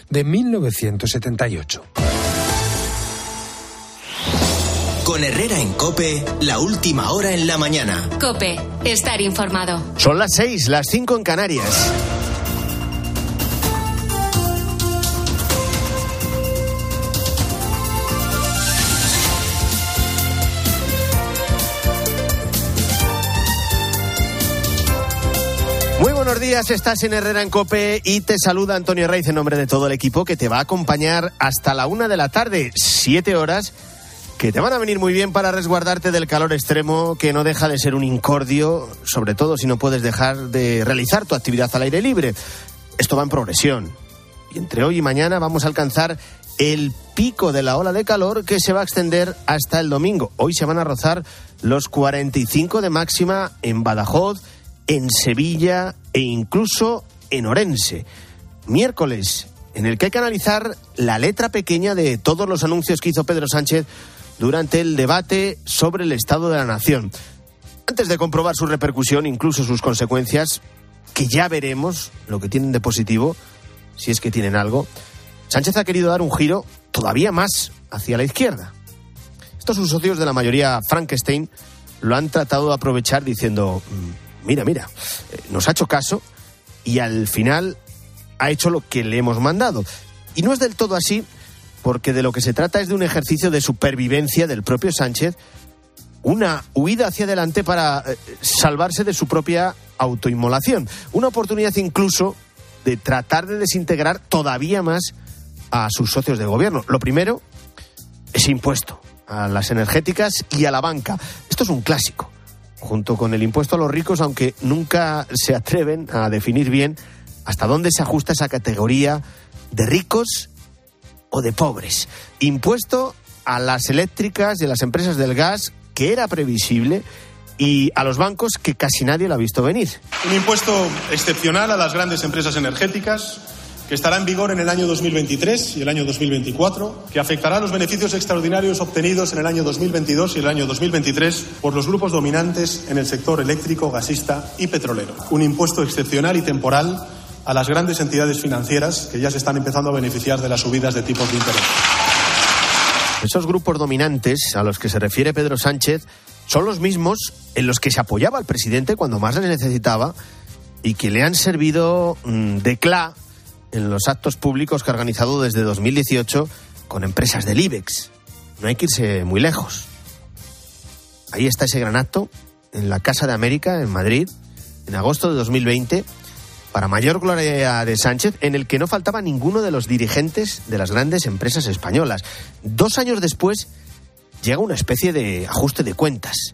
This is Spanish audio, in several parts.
de 1978. Con Herrera en COPE, la última hora en la mañana. COPE, estar informado. Son las 6, las 5 en Canarias. Muy buenos días, estás en Herrera en COPE y te saluda Antonio Raiz en nombre de todo el equipo que te va a acompañar hasta la 1 de la tarde, 7 horas, que te van a venir muy bien para resguardarte del calor extremo que no deja de ser un incordio, sobre todo si no puedes dejar de realizar tu actividad al aire libre. Esto va en progresión y entre hoy y mañana vamos a alcanzar el pico de la ola de calor que se va a extender hasta el domingo. Hoy se van a rozar los 45 de máxima en Badajoz, en Sevilla e incluso en Orense. Miércoles, en el que hay que analizar la letra pequeña de todos los anuncios que hizo Pedro Sánchez durante el debate sobre el Estado de la Nación. Antes de comprobar su repercusión, incluso sus consecuencias, que ya veremos lo que tienen de positivo, si es que tienen algo, Sánchez ha querido dar un giro todavía más hacia la izquierda. Estos sus socios de la mayoría Frankenstein lo han tratado de aprovechar diciendo: mira, nos ha hecho caso y al final ha hecho lo que le hemos mandado. Y no es del todo así, porque de lo que se trata es de un ejercicio de supervivencia del propio Sánchez, una huida hacia adelante para salvarse de su propia autoinmolación, una oportunidad incluso de tratar de desintegrar todavía más a sus socios de gobierno. Lo primero, ese impuesto a las energéticas y a la banca. Esto es un clásico, junto con el impuesto a los ricos, aunque nunca se atreven a definir bien hasta dónde se ajusta esa categoría de ricos o de pobres. Impuesto a las eléctricas y a las empresas del gas, que era previsible, y a los bancos, que casi nadie lo ha visto venir. Un impuesto excepcional a las grandes empresas energéticas, que estará en vigor en el año 2023 y el año 2024, que afectará a los beneficios extraordinarios obtenidos en el año 2022 y el año 2023 por los grupos dominantes en el sector eléctrico, gasista y petrolero. Un impuesto excepcional y temporal a las grandes entidades financieras que ya se están empezando a beneficiar de las subidas de tipos de interés. Esos grupos dominantes a los que se refiere Pedro Sánchez son los mismos en los que se apoyaba al presidente cuando más les necesitaba y que le han servido de clá en los actos públicos que ha organizado desde 2018 con empresas del IBEX. No hay que irse muy lejos. Ahí está ese gran acto en la Casa de América, en Madrid, en agosto de 2020, para mayor gloria de Sánchez, en el que no faltaba ninguno de los dirigentes de las grandes empresas españolas. 2 años después llega una especie de ajuste de cuentas.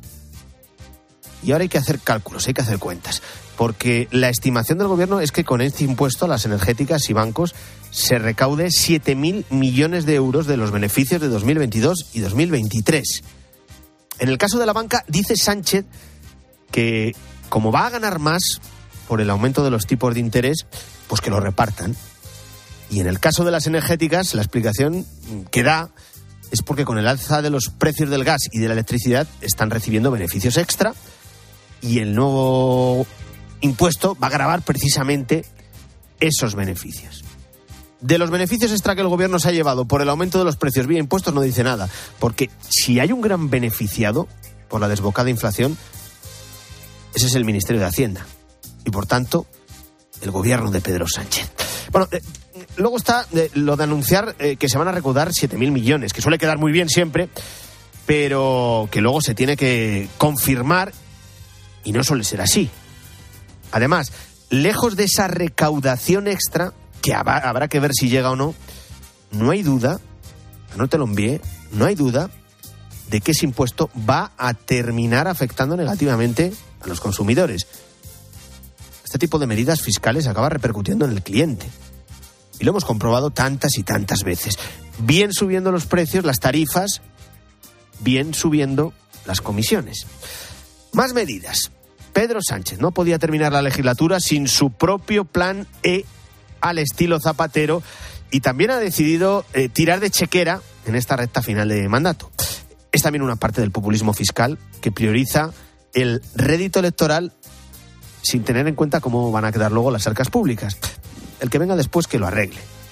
Y ahora hay que hacer cálculos, hay que hacer cuentas. Porque la estimación del gobierno es que con este impuesto a las energéticas y bancos se recaude 7.000 millones de euros de los beneficios de 2022 y 2023. En el caso de la banca, dice Sánchez que como va a ganar más por el aumento de los tipos de interés, pues que lo repartan. Y en el caso de las energéticas, la explicación que da es porque con el alza de los precios del gas y de la electricidad están recibiendo beneficios extra y el nuevo impuesto va a gravar precisamente esos beneficios. De los beneficios extra que el gobierno se ha llevado por el aumento de los precios vía impuestos no dice nada, porque si hay un gran beneficiado por la desbocada inflación, ese es el Ministerio de Hacienda y por tanto el gobierno de Pedro Sánchez. Bueno, luego está lo de anunciar que se van a recaudar 7.000 millones, que suele quedar muy bien siempre, pero que luego se tiene que confirmar y no suele ser así. Además, lejos de esa recaudación extra, que habrá que ver si llega o no, no hay duda, anótelo en pie, no hay duda de que ese impuesto va a terminar afectando negativamente a los consumidores. Este tipo de medidas fiscales acaba repercutiendo en el cliente. Y lo hemos comprobado tantas y tantas veces. Bien subiendo los precios, las tarifas, bien subiendo las comisiones. Más medidas. Pedro Sánchez no podía terminar la legislatura sin su propio plan E al estilo Zapatero y también ha decidido tirar de chequera en esta recta final de mandato. Es también una parte del populismo fiscal que prioriza el rédito electoral sin tener en cuenta cómo van a quedar luego las arcas públicas. El que venga después que lo arregle.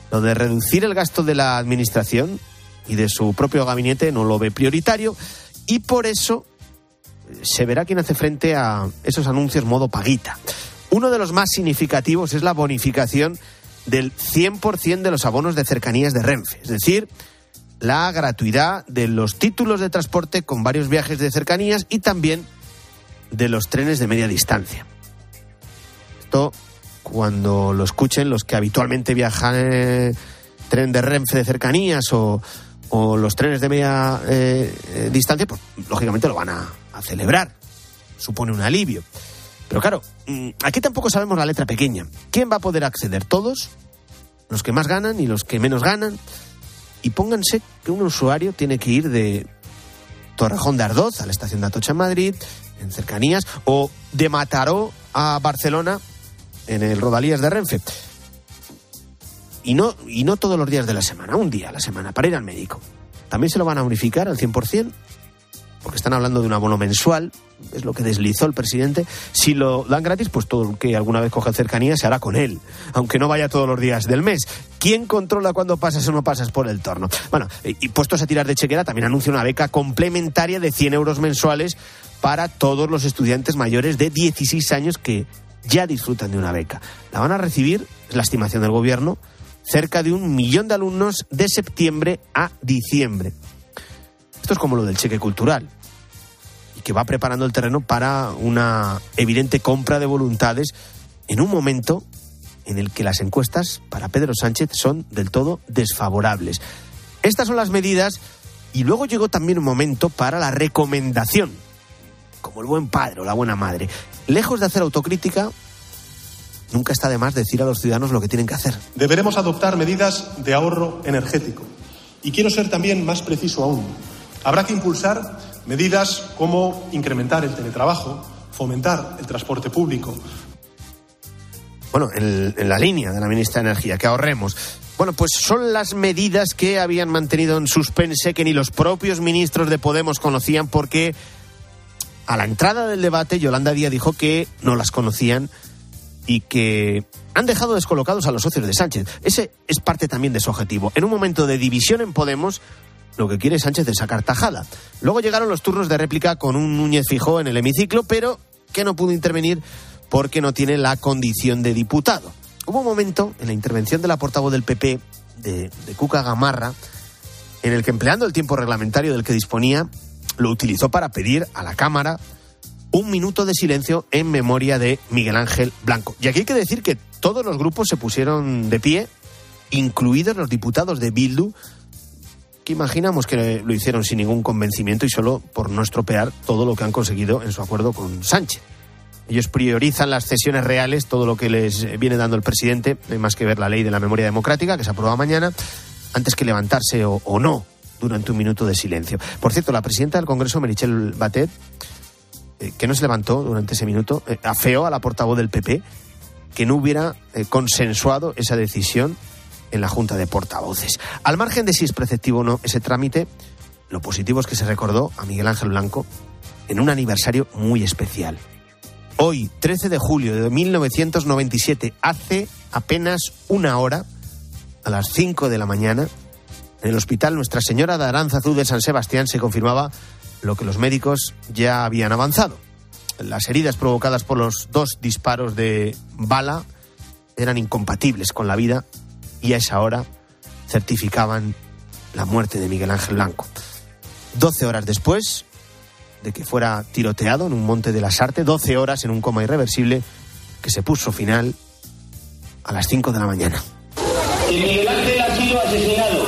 Lo de reducir el gasto de la administración y de su propio gabinete no lo ve prioritario, y por eso se verá quién hace frente a esos anuncios modo paguita. Uno de los más significativos es la bonificación del 100% de los abonos de cercanías de Renfe, es decir, la gratuidad de los títulos de transporte con varios viajes de cercanías y también de los trenes de media distancia. Esto, cuando lo escuchen los que habitualmente viajan en tren de Renfe de cercanías o los trenes de media distancia, pues lógicamente lo van a celebrar. Supone un alivio. Pero claro, aquí tampoco sabemos la letra pequeña. ¿Quién va a poder acceder? ¿Todos? ¿Los que más ganan y los que menos ganan? Y pónganse que un usuario tiene que ir de Torrejón de Ardoz a la estación de Atocha en Madrid, en cercanías, o de Mataró a Barcelona en el Rodalías de Renfe. Y no todos los días de la semana, un día a la semana para ir al médico. También se lo van a bonificar al 100%, porque están hablando de un abono mensual, es lo que deslizó el presidente. Si lo dan gratis, pues todo el que alguna vez coge cercanía se hará con él, aunque no vaya todos los días del mes. ¿Quién controla cuándo pasas o no pasas por el torno? Bueno, y puestos a tirar de chequera, también anuncia una beca complementaria de 100 euros mensuales para todos los estudiantes mayores de 16 años que ya disfrutan de una beca. La van a recibir, es la estimación del gobierno, cerca de 1 millón de alumnos de septiembre a diciembre. Esto es como lo del cheque cultural, y que va preparando el terreno para una evidente compra de voluntades en un momento en el que las encuestas para Pedro Sánchez son del todo desfavorables. Estas son las medidas, y luego llegó también un momento para la recomendación, como el buen padre o la buena madre. Lejos de hacer autocrítica, nunca está de más decir a los ciudadanos lo que tienen que hacer. Deberemos adoptar medidas de ahorro energético. Y quiero ser también más preciso aún. Habrá que impulsar medidas como incrementar el teletrabajo, fomentar el transporte público. Bueno, en la línea de la ministra de Energía, que ahorremos. Bueno, pues son las medidas que habían mantenido en suspense, que ni los propios ministros de Podemos conocían, porque a la entrada del debate Yolanda Díaz dijo que no las conocían y que han dejado descolocados a los socios de Sánchez. Ese es parte también de su objetivo. En un momento de división en Podemos, lo que quiere Sánchez es sacar tajada. Luego llegaron los turnos de réplica con un Núñez Feijóo en el hemiciclo, pero que no pudo intervenir porque no tiene la condición de diputado. Hubo un momento en la intervención de la portavoz del PP, de Cuca Gamarra, en el que, empleando el tiempo reglamentario del que disponía, lo utilizó para pedir a la Cámara 1 minuto de silencio en memoria de Miguel Ángel Blanco. Y aquí hay que decir que todos los grupos se pusieron de pie, incluidos los diputados de Bildu, que imaginamos que lo hicieron sin ningún convencimiento y solo por no estropear todo lo que han conseguido en su acuerdo con Sánchez. Ellos priorizan las cesiones reales, todo lo que les viene dando el presidente, no hay más que ver la ley de la memoria democrática, que se aprueba mañana, antes que levantarse o no durante 1 minuto de silencio. Por cierto, la presidenta del Congreso, Meritxell Batet, que no se levantó durante ese minuto, afeó a la portavoz del PP que no hubiera consensuado esa decisión en la Junta de Portavoces. Al margen de si es preceptivo o no ese trámite, lo positivo es que se recordó a Miguel Ángel Blanco en un aniversario muy especial. Hoy, 13 de julio de 1997, hace apenas 1 hora, a las 5 de la mañana, en el Hospital Nuestra Señora de Aránzazu de San Sebastián se confirmaba lo que los médicos ya habían avanzado. Las heridas provocadas por los 2 disparos de bala eran incompatibles con la vida y a esa hora certificaban la muerte de Miguel Ángel Blanco. 12 horas después de que fuera tiroteado en un monte de la Sarte, 12 horas en un coma irreversible que se puso final a las 5 de la mañana. Que Miguel Ángel ha sido asesinado.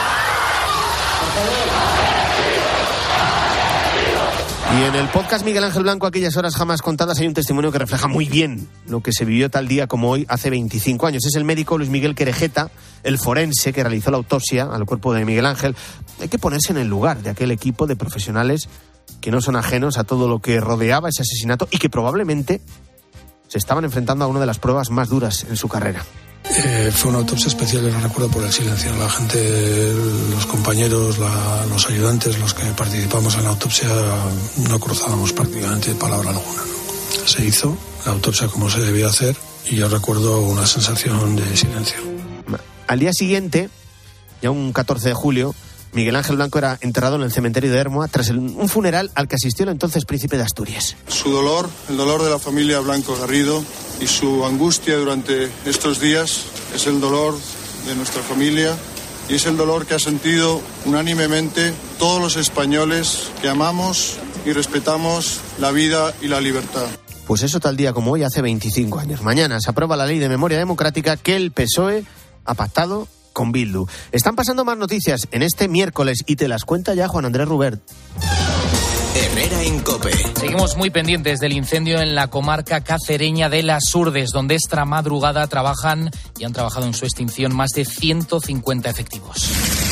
Y en el podcast Miguel Ángel Blanco, aquellas horas jamás contadas, hay un testimonio que refleja muy bien lo que se vivió tal día como hoy, hace 25 años. Es el médico Luis Miguel Querejeta, el forense que realizó la autopsia al cuerpo de Miguel Ángel. Hay que ponerse en el lugar de aquel equipo de profesionales que no son ajenos a todo lo que rodeaba ese asesinato y que probablemente se estaban enfrentando a una de las pruebas más duras en su carrera. Fue una autopsia especial y la recuerdo por el silencio. La gente, los compañeros, los ayudantes, los que participamos en la autopsia, no cruzábamos prácticamente palabra alguna, ¿no? Se hizo la autopsia como se debía hacer y yo recuerdo una sensación de silencio. Al día siguiente, ya un 14 de julio, Miguel Ángel Blanco era enterrado en el cementerio de Ermua tras un funeral al que asistió el entonces príncipe de Asturias. Su dolor, el dolor de la familia Blanco Garrido y su angustia durante estos días es el dolor de nuestra familia y es el dolor que ha sentido unánimemente todos los españoles que amamos y respetamos la vida y la libertad. Pues eso tal día como hoy hace 25 años. Mañana se aprueba la Ley de Memoria Democrática que el PSOE ha pactado con Bildu. Están pasando más noticias en este miércoles y te las cuenta ya Juan Andrés Rubert. Herrera en COPE. Seguimos muy pendientes del incendio en la comarca cacereña de Las Urdes, donde esta madrugada trabajan y han trabajado en su extinción más de 150 efectivos.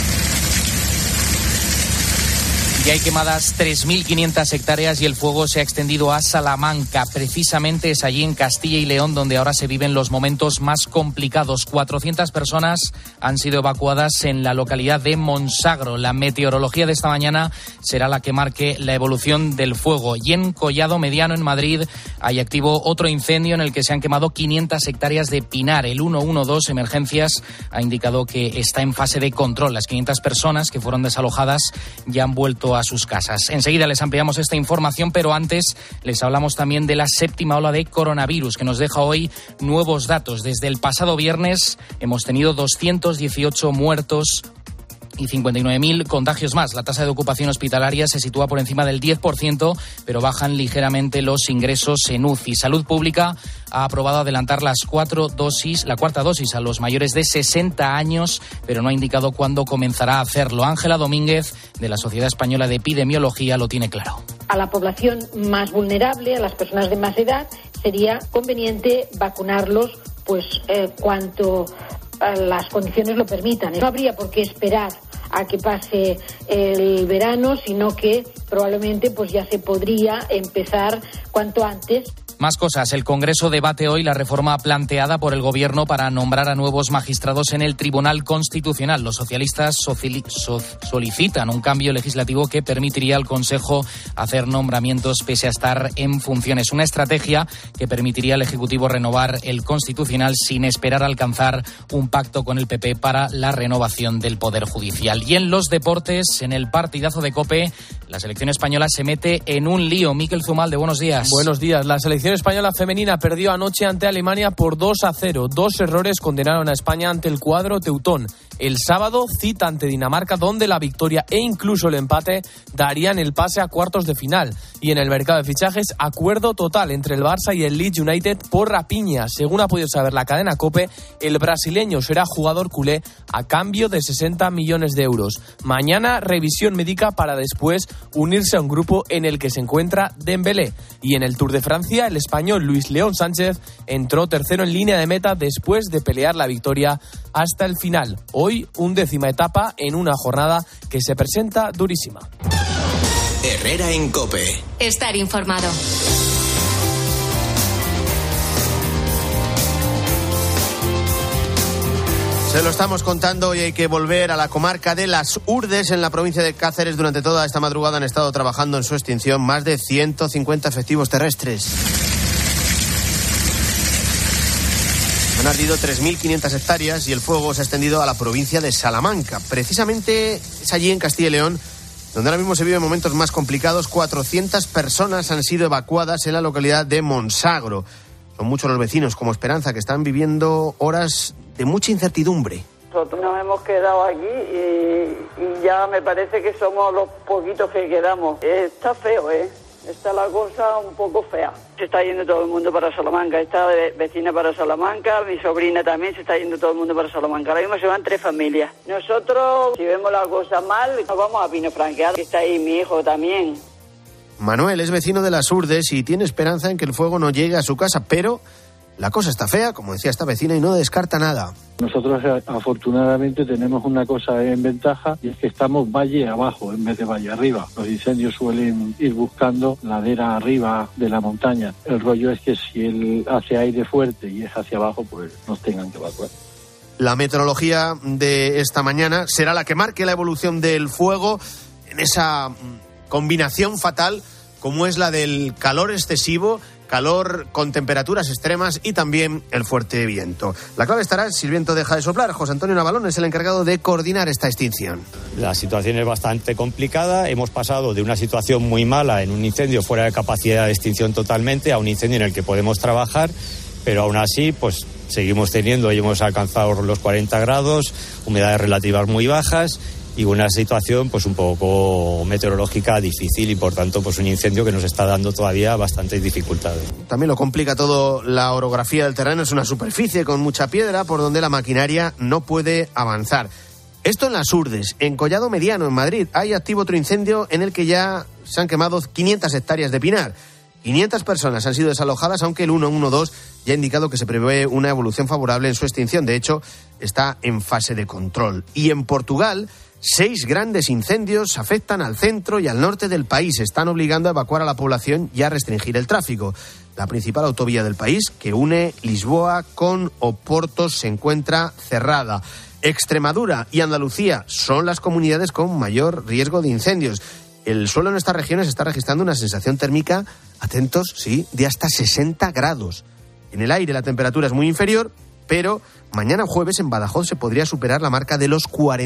Ya hay quemadas 3.500 hectáreas y el fuego se ha extendido a Salamanca. Precisamente es allí en Castilla y León donde ahora se viven los momentos más complicados. 400 personas han sido evacuadas en la localidad de Monsagro. La meteorología de esta mañana será la que marque la evolución del fuego. Y en Collado Mediano, en Madrid, hay activo otro incendio en el que se han quemado 500 hectáreas de pinar. El 112 Emergencias ha indicado que está en fase de control. Las 500 personas que fueron desalojadas ya han vuelto a sus casas. Enseguida les ampliamos esta información, pero antes les hablamos también de la séptima ola de coronavirus que nos deja hoy nuevos datos. Desde el pasado viernes hemos tenido 218 muertos y 59.000 contagios más. La tasa de ocupación hospitalaria se sitúa por encima del 10%, pero bajan ligeramente los ingresos en UCI. Salud Pública ha aprobado adelantar la cuarta dosis a los mayores de 60 años, pero no ha indicado cuándo comenzará a hacerlo. Ángela Domínguez, de la Sociedad Española de Epidemiología, lo tiene claro. A la población más vulnerable, a las personas de más edad, sería conveniente vacunarlos cuanto las condiciones lo permitan. No habría por qué esperar a que pase el verano, sino que probablemente ya se podría empezar cuanto antes. Más cosas. El Congreso debate hoy la reforma planteada por el Gobierno para nombrar a nuevos magistrados en el Tribunal Constitucional. Los socialistas solicitan un cambio legislativo que permitiría al Consejo hacer nombramientos pese a estar en funciones. Una estrategia que permitiría al Ejecutivo renovar el Constitucional sin esperar a alcanzar un pacto con el PP para la renovación del Poder Judicial. Y en los deportes, en el partidazo de COPE, la selección española se mete en un lío. Miquel Zumalde, buenos días. Buenos días. La selección española femenina perdió anoche ante Alemania por 2-0. 2 errores condenaron a España ante el cuadro teutón. El sábado cita ante Dinamarca, donde la victoria e incluso el empate darían el pase a cuartos de final. Y en el mercado de fichajes, acuerdo total entre el Barça y el Leeds United por Rapiña. Según ha podido saber la cadena COPE, el brasileño será jugador culé a cambio de 60 millones de euros. Mañana, revisión médica para después unirse a un grupo en el que se encuentra Dembélé. Y en el Tour de Francia, el español Luis León Sánchez entró tercero en línea de meta después de pelear la victoria hasta el final. Hoy, 11ª etapa en una jornada que se presenta durísima. Herrera en COPE. Estar informado. Se lo estamos contando y hay que volver a la comarca de Las Urdes, en la provincia de Cáceres. Durante toda esta madrugada han estado trabajando en su extinción más de 150 efectivos terrestres. Han ardido 3.500 hectáreas y el fuego se ha extendido a la provincia de Salamanca. Precisamente es allí, en Castilla y León, donde ahora mismo se viven momentos más complicados. 400 personas han sido evacuadas en la localidad de Monsagro. Son muchos los vecinos, como Esperanza, que están viviendo horas de mucha incertidumbre. Nosotros nos hemos quedado aquí y ya me parece que somos los poquitos que quedamos. Está feo, está la cosa un poco fea. Se está yendo todo el mundo para Salamanca, está vecina para Salamanca, mi sobrina también, se está yendo todo el mundo para Salamanca. Ahora mismo se van 3 familias. Nosotros, si vemos la cosa mal, nos vamos a Pino Franqueado, que está ahí mi hijo también. Manuel es vecino de Las Urdes y tiene esperanza en que el fuego no llegue a su casa, pero la cosa está fea, como decía esta vecina, y no descarta nada. Nosotros afortunadamente tenemos una cosa en ventaja, y es que estamos valle abajo en vez de valle arriba. Los incendios suelen ir buscando ladera arriba de la montaña. El rollo es que si él hace aire fuerte y es hacia abajo, pues nos tengan que evacuar. La meteorología de esta mañana será la que marque la evolución del fuego en esa combinación fatal como es la del calor excesivo calor con temperaturas extremas y también el fuerte viento. La clave estará si el viento deja de soplar. José Antonio Navalón es el encargado de coordinar esta extinción. La situación es bastante complicada. Hemos pasado de una situación muy mala en un incendio fuera de capacidad de extinción totalmente a un incendio en el que podemos trabajar, pero aún así pues seguimos teniendo y hemos alcanzado los 40 grados, humedades relativas muy bajas y una situación pues un poco meteorológica difícil y por tanto pues un incendio que nos está dando todavía bastantes dificultades. También lo complica todo la orografía del terreno, es una superficie con mucha piedra por donde la maquinaria no puede avanzar. Esto en Las Urdes, en Collado Mediano, en Madrid, hay activo otro incendio en el que ya se han quemado 500 hectáreas de pinar. 500 personas han sido desalojadas, aunque el 112 ya ha indicado que se prevé una evolución favorable en su extinción. De hecho, está en fase de control. Y en Portugal, 6 grandes incendios afectan al centro y al norte del país. Están obligando a evacuar a la población y a restringir el tráfico. La principal autovía del país, que une Lisboa con Oporto, se encuentra cerrada. Extremadura y Andalucía son las comunidades con mayor riesgo de incendios. El suelo en estas regiones está registrando una sensación térmica, atentos, sí, de hasta 60 grados. En el aire la temperatura es muy inferior, pero mañana jueves en Badajoz se podría superar la marca de los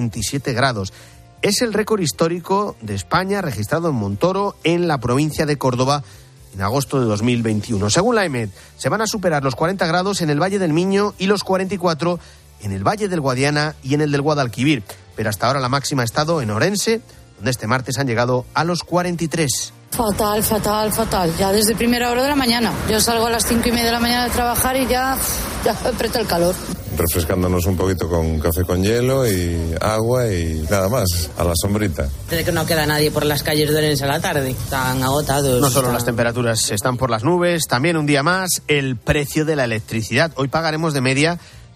47 grados. Es el récord histórico de España registrado en Montoro, en la provincia de Córdoba, en agosto de 2021. Según la EMET, se van a superar los 40 grados en el Valle del Miño y los 44 en el Valle del Guadiana y en el del Guadalquivir. Pero hasta ahora la máxima ha estado en Orense, donde este martes han llegado a los 43. Fatal, fatal, fatal. Ya desde primera hora de la mañana. Yo salgo a las 5:30 de la mañana de trabajar y ya aprieta el calor. Refrescándonos un poquito con café con hielo y agua y nada más, a la sombrita. Desde que no queda nadie por las calles de Orense a la tarde. Están agotados. No solo las temperaturas están por las nubes, también un día más el precio de la electricidad. Hoy pagaremos de media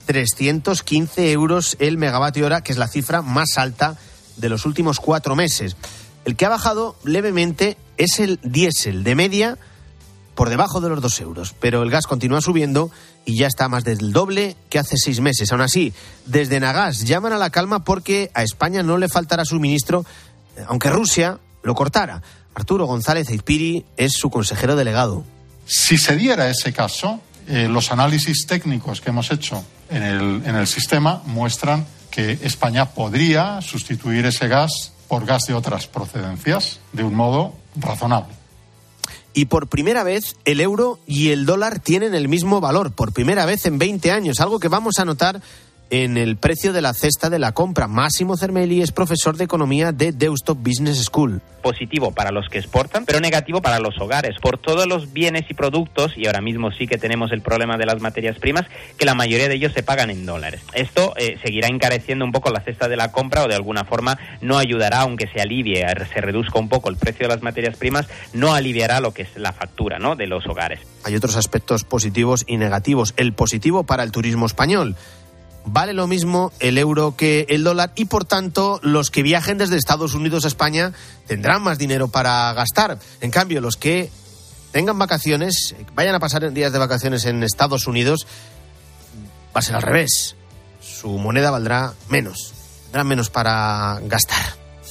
315 euros el megavatio hora, que es la cifra más alta de los últimos 4 meses. El que ha bajado levemente es el diésel, de media por debajo de los 2 euros. Pero el gas continúa subiendo y ya está más del doble que hace 6 meses. Aún así, desde Nagas llaman a la calma porque a España no le faltará suministro, aunque Rusia lo cortara. Arturo González Aizpiri es su consejero delegado. Si se diera ese caso, los análisis técnicos que hemos hecho en el sistema muestran que España podría sustituir ese gas por gas de otras procedencias de un modo razonable. Y por primera vez el euro y el dólar tienen el mismo valor, por primera vez en 20 años, algo que vamos a notar en el precio de la cesta de la compra. Máximo Cermeli es profesor de economía de Deusto Business School. Positivo para los que exportan, pero negativo para los hogares, por todos los bienes y productos, y ahora mismo sí que tenemos el problema de las materias primas, que la mayoría de ellos se pagan en dólares. Esto seguirá encareciendo un poco la cesta de la compra, o de alguna forma no ayudará, aunque se alivie, se reduzca un poco el precio de las materias primas, no aliviará lo que es la factura, ¿no?, de los hogares. Hay otros aspectos positivos y negativos. El positivo para el turismo español. Vale lo mismo el euro que el dólar y, por tanto, los que viajen desde Estados Unidos a España tendrán más dinero para gastar. En cambio, los que tengan vacaciones, vayan a pasar días de vacaciones en Estados Unidos, va a ser al revés. Su moneda valdrá menos. Tendrán menos para gastar.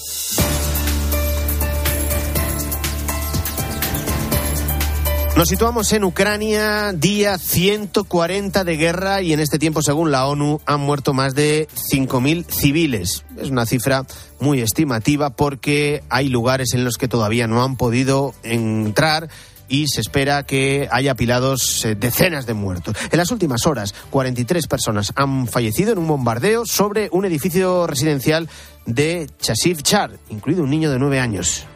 Nos situamos en Ucrania, día 140 de guerra, y en este tiempo, según la ONU, han muerto más de 5.000 civiles. Es una cifra muy estimativa porque hay lugares en los que todavía no han podido entrar y se espera que haya apilados decenas de muertos. En las últimas horas, 43 personas han fallecido en un bombardeo sobre un edificio residencial de Chasiv Yar, incluido un niño de 9 años.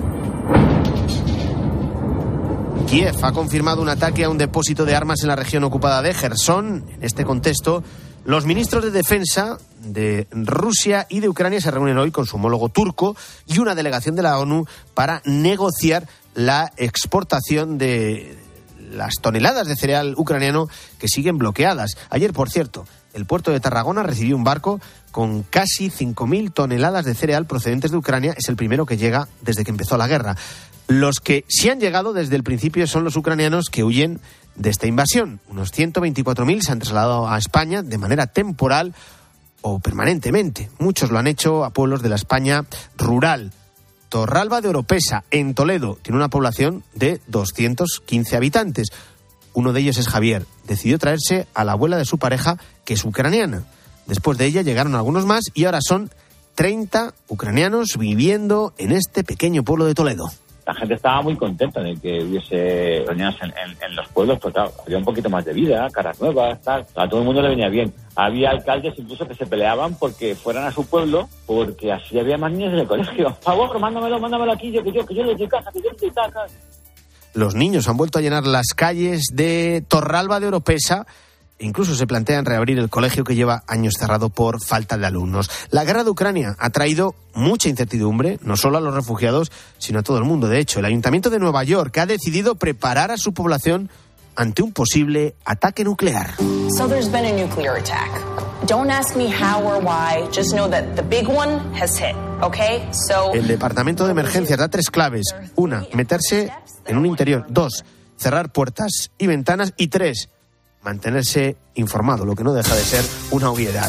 Kiev ha confirmado un ataque a un depósito de armas en la región ocupada de Jersón. En este contexto, los ministros de Defensa de Rusia y de Ucrania se reúnen hoy con su homólogo turco y una delegación de la ONU para negociar la exportación de las toneladas de cereal ucraniano que siguen bloqueadas. Ayer, por cierto, el puerto de Tarragona recibió un barco con casi 5.000 toneladas de cereal procedentes de Ucrania. Es el primero que llega desde que empezó la guerra. Los que sí han llegado desde el principio son los ucranianos que huyen de esta invasión. Unos 124.000 se han trasladado a España de manera temporal o permanentemente. Muchos lo han hecho a pueblos de la España rural. Torralba de Oropesa, en Toledo. Tiene una población de 215 habitantes. Uno de ellos es Javier. Decidió traerse a la abuela de su pareja, que es ucraniana. Después de ella llegaron algunos más y ahora son 30 ucranianos viviendo en este pequeño pueblo de Toledo. La gente estaba muy contenta de que hubiese ucranianos en los pueblos, porque claro, había un poquito más de vida, caras nuevas, tal. A todo el mundo le venía bien. Había alcaldes incluso que se peleaban porque fueran a su pueblo, porque así había más niños en el colegio. Por favor, mándamelo aquí, que yo le doy casa, que yo le doy casa. Los niños han vuelto a llenar las calles de Torralba de Oropesa. Incluso se plantean reabrir el colegio que lleva años cerrado por falta de alumnos. La guerra de Ucrania ha traído mucha incertidumbre, no solo a los refugiados, sino a todo el mundo. De hecho, el Ayuntamiento de Nueva York ha decidido preparar a su población ante un posible ataque nuclear. So there's been a nuclear attack. Don't ask me how or why, just know that the big one has hit, okay? So el Departamento de Emergencias da 3 claves. 1, meterse en un interior. 2, cerrar puertas y ventanas. Y 3, mantenerse informado, lo que no deja de ser una obviedad.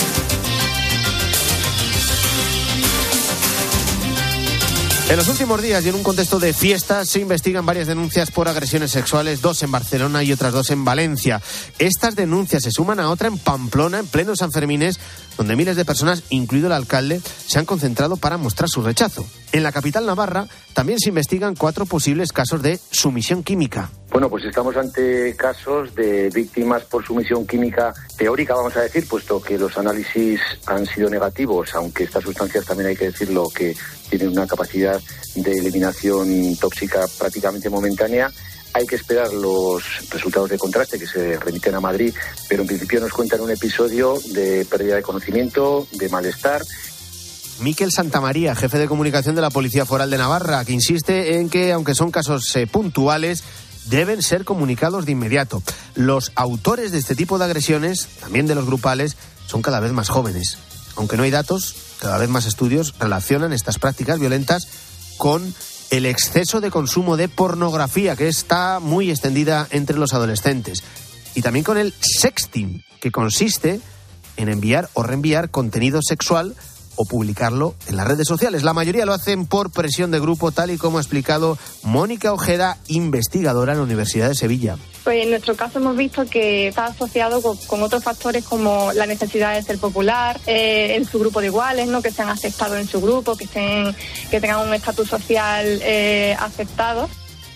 En los últimos días y en un contexto de fiestas se investigan varias denuncias por agresiones sexuales, 2 en Barcelona y otras 2 en Valencia. Estas denuncias se suman a otra en Pamplona, en pleno Sanfermines, donde miles de personas, incluido el alcalde, se han concentrado para mostrar su rechazo. En la capital navarra también se investigan 4 posibles casos de sumisión química. Bueno, pues estamos ante casos de víctimas por sumisión química teórica, vamos a decir, puesto que los análisis han sido negativos, aunque estas sustancias también hay que decirlo que tienen una capacidad de eliminación tóxica prácticamente momentánea. Hay que esperar los resultados de contraste que se remiten a Madrid, pero en principio nos cuentan un episodio de pérdida de conocimiento, de malestar. Miquel Santamaría, jefe de comunicación de la Policía Foral de Navarra, que insiste en que, aunque son casos puntuales, deben ser comunicados de inmediato. Los autores de este tipo de agresiones, también de los grupales, son cada vez más jóvenes. Aunque no hay datos, cada vez más estudios relacionan estas prácticas violentas con el exceso de consumo de pornografía, que está muy extendida entre los adolescentes. Y también con el sexting, que consiste en enviar o reenviar contenido sexual o publicarlo en las redes sociales. La mayoría lo hacen por presión de grupo, tal y como ha explicado Mónica Ojeda, investigadora en la Universidad de Sevilla. Pues en nuestro caso hemos visto que está asociado con otros factores como la necesidad de ser popular, en su grupo de iguales, ¿no? Que sean aceptados en su grupo, que tengan un estatus social aceptado.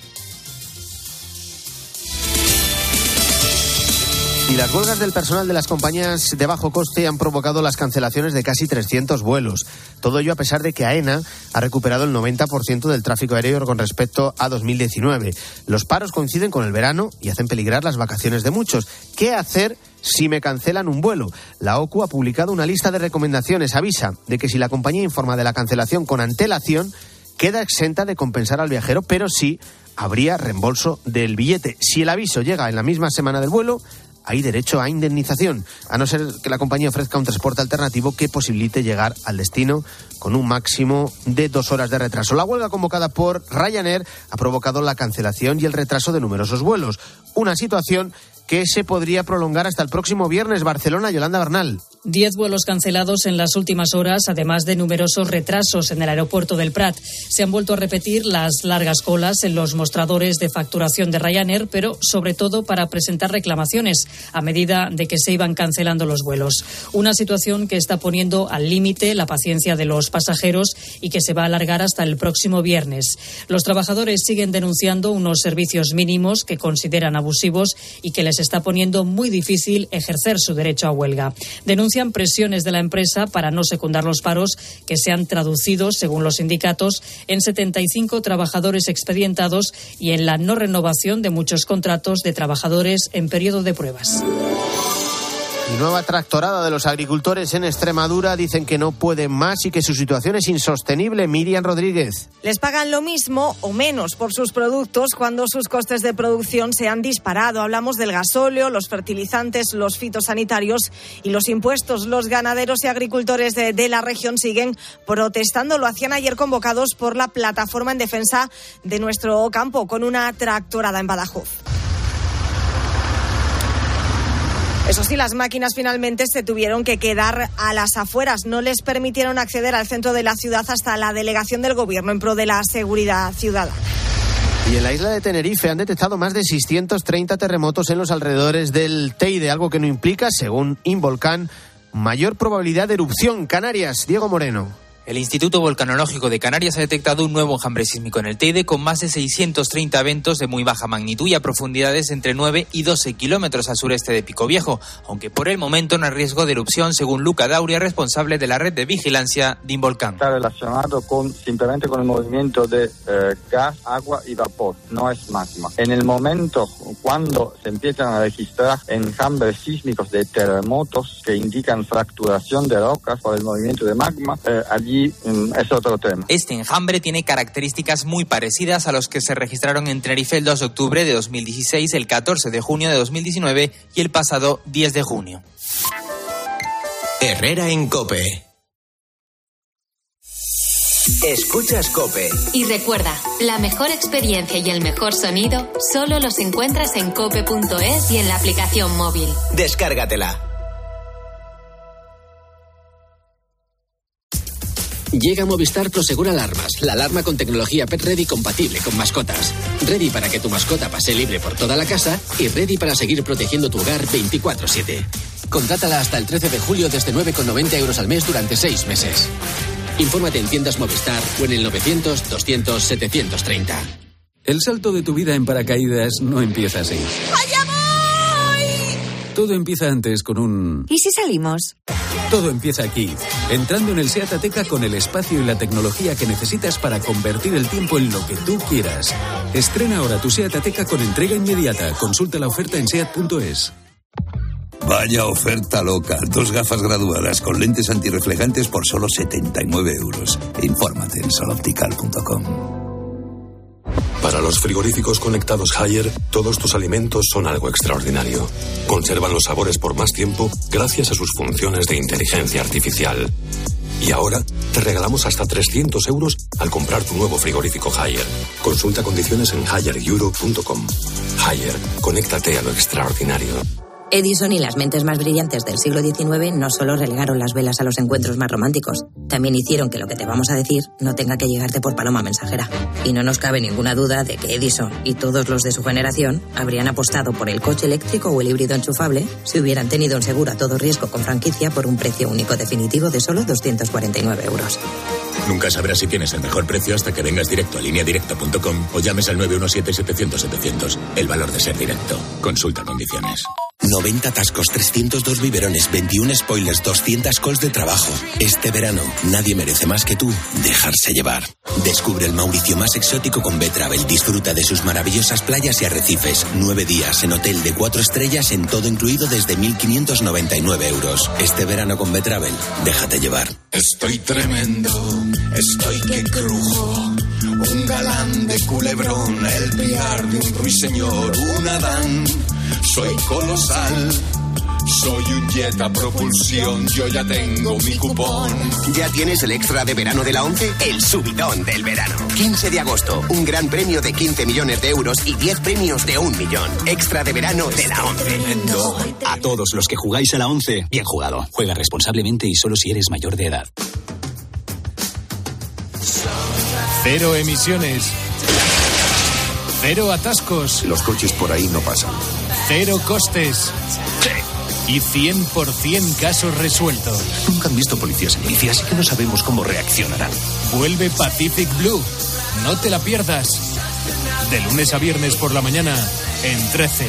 Y las huelgas del personal de las compañías de bajo coste han provocado las cancelaciones de casi 300 vuelos. Todo ello a pesar de que AENA ha recuperado el 90% del tráfico aéreo con respecto a 2019. Los paros coinciden con el verano y hacen peligrar las vacaciones de muchos. ¿Qué hacer si me cancelan un vuelo? La OCU ha publicado una lista de recomendaciones. Avisa de que si la compañía informa de la cancelación con antelación, queda exenta de compensar al viajero, pero sí habría reembolso del billete. Si el aviso llega en la misma semana del vuelo, hay derecho a indemnización, a no ser que la compañía ofrezca un transporte alternativo que posibilite llegar al destino con un máximo de 2 horas de retraso. La huelga convocada por Ryanair ha provocado la cancelación y el retraso de numerosos vuelos. Una situación que se podría prolongar hasta el próximo viernes. Barcelona, Yolanda Bernal. 10 vuelos cancelados en las últimas horas, además de numerosos retrasos en el aeropuerto del Prat. Se han vuelto a repetir las largas colas en los mostradores de facturación de Ryanair, pero sobre todo para presentar reclamaciones a medida de que se iban cancelando los vuelos. Una situación que está poniendo al límite la paciencia de los pasajeros y que se va a alargar hasta el próximo viernes. Los trabajadores siguen denunciando unos servicios mínimos que consideran abusivos y que les está poniendo muy difícil ejercer su derecho a huelga. Denuncian presiones de la empresa para no secundar los paros, que se han traducido, según los sindicatos, en 75 trabajadores expedientados y en la no renovación de muchos contratos de trabajadores en periodo de pruebas. Y nueva tractorada de los agricultores en Extremadura. Dicen que no pueden más y que su situación es insostenible. Miriam Rodríguez. Les pagan lo mismo o menos por sus productos cuando sus costes de producción se han disparado. Hablamos del gasóleo, los fertilizantes, los fitosanitarios y los impuestos. Los ganaderos y agricultores de la región siguen protestando. Lo hacían ayer convocados por la Plataforma en Defensa de Nuestro Campo con una tractorada en Badajoz. Eso sí, las máquinas finalmente se tuvieron que quedar a las afueras. No les permitieron acceder al centro de la ciudad hasta la delegación del Gobierno en pro de la seguridad ciudadana. Y en la isla de Tenerife han detectado más de 630 terremotos en los alrededores del Teide, algo que no implica, según Involcán, mayor probabilidad de erupción. Canarias, Diego Moreno. El Instituto Volcanológico de Canarias ha detectado un nuevo enjambre sísmico en el Teide con más de 630 eventos de muy baja magnitud y a profundidades entre 9 y 12 kilómetros al sureste de Pico Viejo, aunque por el momento no hay riesgo de erupción, según Luca Dauria, responsable de la red de vigilancia de Involcán. Está relacionado simplemente con el movimiento de gas, agua y vapor, no es magma. En el momento cuando se empiezan a registrar enjambres sísmicos de terremotos que indican fracturación de rocas por el movimiento de magma, allí es otro tema. Este enjambre tiene características muy parecidas a los que se registraron en Tenerife el 2 de octubre de 2016, el 14 de junio de 2019 y el pasado 10 de junio. Herrera en COPE. Escuchas COPE. Y recuerda, la mejor experiencia y el mejor sonido solo los encuentras en cope.es y en la aplicación móvil. Descárgatela. Llega Movistar Prosegur Alarmas, la alarma con tecnología Pet Ready compatible con mascotas. Ready para que tu mascota pase libre por toda la casa y ready para seguir protegiendo tu hogar 24/7. Contrátala hasta el 13 de julio desde 9,90 € al mes durante 6 meses. Infórmate en tiendas Movistar o en el 900 200 730. El salto de tu vida en paracaídas no empieza así. ¡Allá voy! Todo empieza antes con un... ¿Y si salimos? Todo empieza aquí, entrando en el SEAT Ateca con el espacio y la tecnología que necesitas para convertir el tiempo en lo que tú quieras. Estrena ahora tu SEAT Ateca con entrega inmediata. Consulta la oferta en SEAT.es. Vaya oferta loca. 2 gafas graduadas con lentes antirreflejantes por solo 79 €. Infórmate en soloptical.com. Para los frigoríficos conectados Haier, todos tus alimentos son algo extraordinario. Conservan los sabores por más tiempo gracias a sus funciones de inteligencia artificial. Y ahora te regalamos hasta 300 € al comprar tu nuevo frigorífico Haier. Consulta condiciones en haier.com. Haier, conéctate a lo extraordinario. Edison y las mentes más brillantes del siglo XIX no solo relegaron las velas a los encuentros más románticos, también hicieron que lo que te vamos a decir no tenga que llegarte por paloma mensajera. Y no nos cabe ninguna duda de que Edison y todos los de su generación habrían apostado por el coche eléctrico o el híbrido enchufable si hubieran tenido un seguro a todo riesgo con franquicia por un precio único definitivo de solo 249 €. Nunca sabrás si tienes el mejor precio hasta que vengas directo a lineadirecta.com o llames al 917-700-700. El valor de ser directo. Consulta condiciones. 90 atascos, 302 biberones, 21 spoilers, 200 calls de trabajo. Este verano, nadie merece más que tú dejarse llevar. Descubre el Mauricio más exótico con B-Travel. Disfruta de sus maravillosas playas y arrecifes. 9 días en hotel de 4 estrellas en todo incluido desde 1.599 €. Este verano con B-Travel, déjate llevar. Estoy tremendo, estoy que crujo. Un galán de Culebrón, el piar de un ruiseñor, un Adán. Soy colosal, soy un jet a propulsión, yo ya tengo mi cupón. ¿Ya tienes el extra de verano de la ONCE? El subidón del verano. 15 de agosto, un gran premio de 15 millones de euros y 10 premios de 1 millón. Extra de verano de la ONCE. A todos los que jugáis a la 11, bien jugado. Juega responsablemente y solo si eres mayor de edad. Cero emisiones. Cero atascos. Los coches por ahí no pasan. Cero costes. Y 100% casos resueltos. Nunca han visto policías en bici, así que no sabemos cómo reaccionarán. Vuelve Pacific Blue. No te la pierdas. De lunes a viernes por la mañana en 13.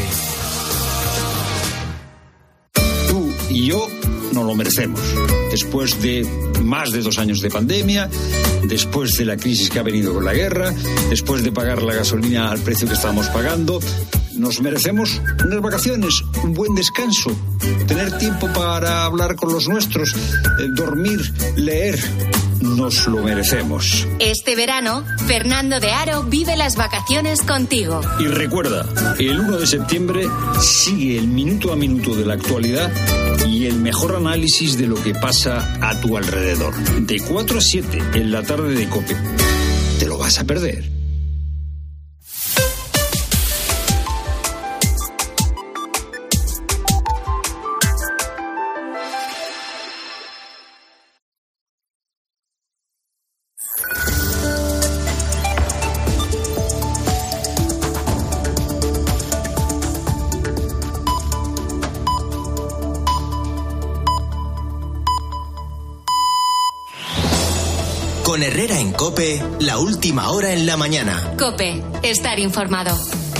Tú y yo nos lo merecemos. Después de más de 2 años de pandemia, después de la crisis que ha venido con la guerra, después de pagar la gasolina al precio que estábamos pagando, nos merecemos unas vacaciones, un buen descanso, tener tiempo para hablar con los nuestros, dormir, leer. Nos lo merecemos. Este verano, Fernando de Aro vive las vacaciones contigo. Y recuerda, el 1 de septiembre sigue el minuto a minuto de la actualidad y el mejor análisis de lo que pasa a tu alrededor. De 4 a 7 en la tarde de COPE. ¿Te lo vas a perder? Con Herrera en COPE, la última hora en la mañana. COPE, estar informado.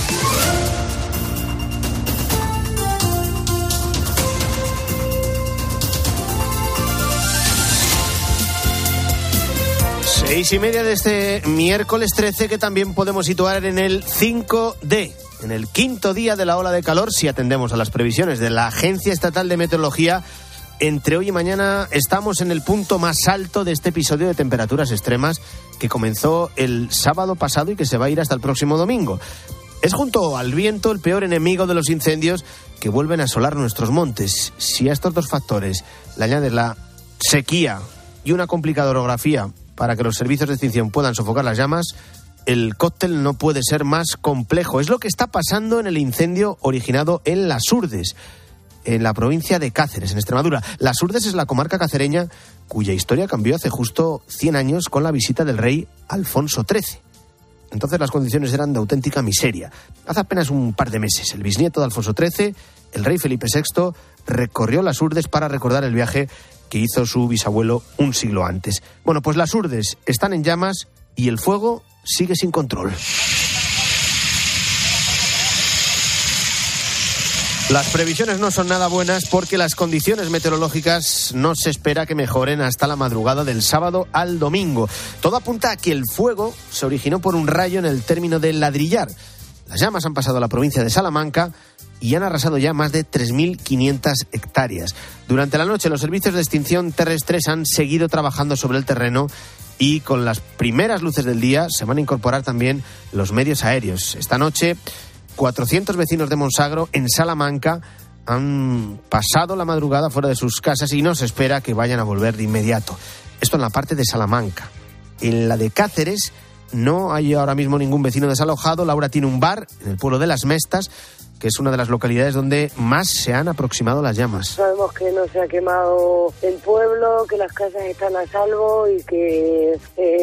Seis y media de este miércoles 13, que también podemos situar en el 5D, en el quinto día de la ola de calor, si atendemos a las previsiones de la Agencia Estatal de Meteorología. Entre hoy y mañana estamos en el punto más alto de este episodio de temperaturas extremas que comenzó el sábado pasado y que se va a ir hasta el próximo domingo. Es junto al viento el peor enemigo de los incendios que vuelven a asolar nuestros montes. Si a estos dos factores le añades la sequía y una complicada orografía para que los servicios de extinción puedan sofocar las llamas, el cóctel no puede ser más complejo. Es lo que está pasando en el incendio originado en Las Hurdes, en la provincia de Cáceres, en Extremadura. Las Hurdes es la comarca cacereña cuya historia cambió hace justo 100 años con la visita del rey Alfonso XIII. Entonces las condiciones eran de auténtica miseria. Hace apenas un par de meses, el bisnieto de Alfonso XIII, el rey Felipe VI, recorrió Las Hurdes para recordar el viaje que hizo su bisabuelo un siglo antes. Bueno, pues Las Hurdes están en llamas y el fuego sigue sin control. Las previsiones no son nada buenas porque las condiciones meteorológicas no se espera que mejoren hasta la madrugada del sábado al domingo. Todo apunta a que el fuego se originó por un rayo en el término de Ladrillar. Las llamas han pasado a la provincia de Salamanca y han arrasado ya más de 3.500 hectáreas. Durante la noche los servicios de extinción terrestres han seguido trabajando sobre el terreno y con las primeras luces del día se van a incorporar también los medios aéreos. Esta noche 400 vecinos de Monsagro, en Salamanca, han pasado la madrugada fuera de sus casas y no se espera que vayan a volver de inmediato. Esto en la parte de Salamanca. En la de Cáceres no hay ahora mismo ningún vecino desalojado. Laura tiene un bar en el pueblo de Las Mestas, que es una de las localidades donde más se han aproximado las llamas. Sabemos que no se ha quemado el pueblo, que las casas están a salvo y que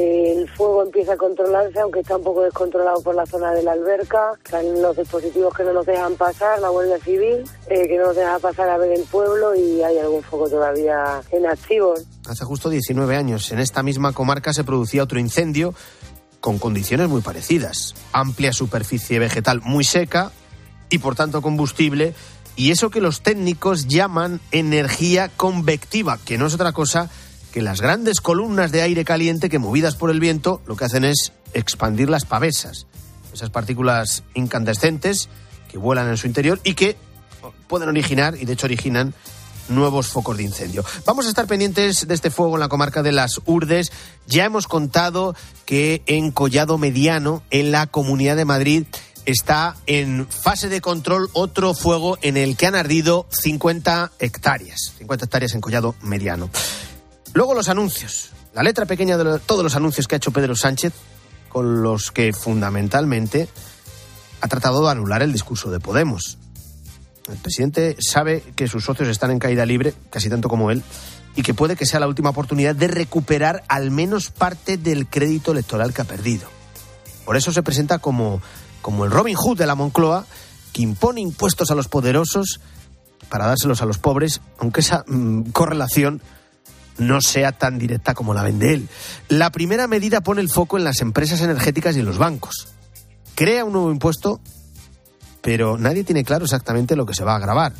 el fuego empieza a controlarse, aunque está un poco descontrolado por la zona de la alberca. Están los dispositivos que no nos dejan pasar, la Guardia Civil, que no nos deja pasar a ver el pueblo y hay algún fuego todavía en activo. Hace justo 19 años, en esta misma comarca se producía otro incendio con condiciones muy parecidas. Amplia superficie vegetal muy seca y por tanto combustible, y eso que los técnicos llaman energía convectiva, que no es otra cosa que las grandes columnas de aire caliente que, movidas por el viento, lo que hacen es expandir las pavesas, esas partículas incandescentes que vuelan en su interior y que pueden originar, y de hecho originan, nuevos focos de incendio. Vamos a estar pendientes de este fuego en la comarca de Las Hurdes. Ya hemos contado que en Collado Mediano, en la Comunidad de Madrid, está en fase de control otro fuego en el que han ardido 50 hectáreas. 50 hectáreas en Collado Mediano. Luego los anuncios. La letra pequeña de todos los anuncios que ha hecho Pedro Sánchez, con los que fundamentalmente ha tratado de anular el discurso de Podemos. El presidente sabe que sus socios están en caída libre, casi tanto como él, y que puede que sea la última oportunidad de recuperar al menos parte del crédito electoral que ha perdido. Por eso se presenta como el Robin Hood de la Moncloa, que impone impuestos a los poderosos para dárselos a los pobres, aunque esa correlación no sea tan directa como la vende él. La primera medida pone el foco en las empresas energéticas y en los bancos. Crea un nuevo impuesto, pero nadie tiene claro exactamente lo que se va a gravar.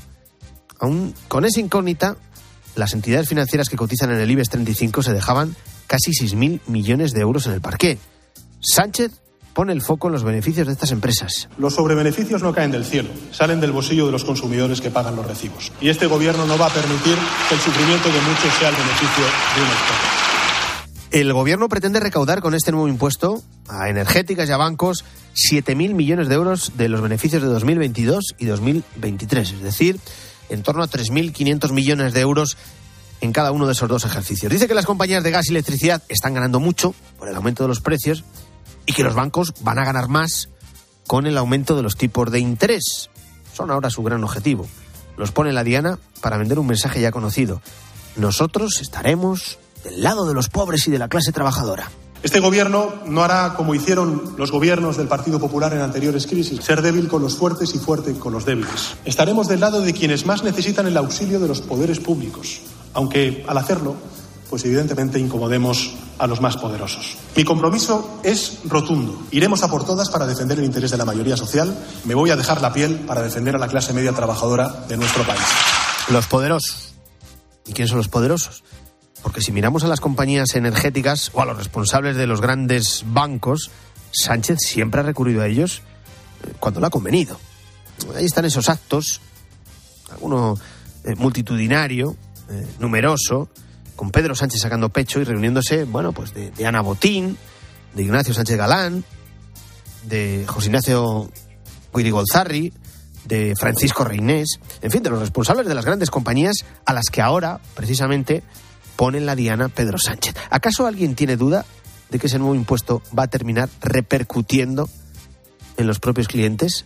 Aún con esa incógnita, las entidades financieras que cotizan en el IBEX 35 se dejaban casi 6.000 millones de euros en el parqué. Sánchez pone el foco en los beneficios de estas empresas. Los sobrebeneficios no caen del cielo, salen del bolsillo de los consumidores que pagan los recibos. Y este gobierno no va a permitir que el sufrimiento de muchos sea el beneficio de unos pocos. El gobierno pretende recaudar con este nuevo impuesto a energéticas y a bancos 7.000 millones de euros de los beneficios de 2022 y 2023, es decir, en torno a 3.500 millones de euros en cada uno de esos dos ejercicios. Dice que las compañías de gas y electricidad están ganando mucho por el aumento de los precios y que los bancos van a ganar más con el aumento de los tipos de interés. Son ahora su gran objetivo. Los pone en la diana para vender un mensaje ya conocido. Nosotros estaremos del lado de los pobres y de la clase trabajadora. Este gobierno no hará como hicieron los gobiernos del Partido Popular en anteriores crisis, ser débil con los fuertes y fuerte con los débiles. Estaremos del lado de quienes más necesitan el auxilio de los poderes públicos, aunque al hacerlo pues evidentemente incomodemos a los más poderosos. Mi compromiso es rotundo. Iremos a por todas para defender el interés de la mayoría social. Me voy a dejar la piel para defender a la clase media trabajadora de nuestro país. Los poderosos. ¿Y quiénes son los poderosos? Porque si miramos a las compañías energéticas o a los responsables de los grandes bancos, Sánchez siempre ha recurrido a ellos cuando le ha convenido. Ahí están esos actos, alguno multitudinario, numeroso, con Pedro Sánchez sacando pecho y reuniéndose, bueno, pues de Ana Botín, de Ignacio Sánchez Galán, de José Ignacio Guirigolzarri, de Francisco Reinés, en fin, de los responsables de las grandes compañías a las que ahora, precisamente, pone en la diana Pedro Sánchez. ¿Acaso alguien tiene duda de que ese nuevo impuesto va a terminar repercutiendo en los propios clientes?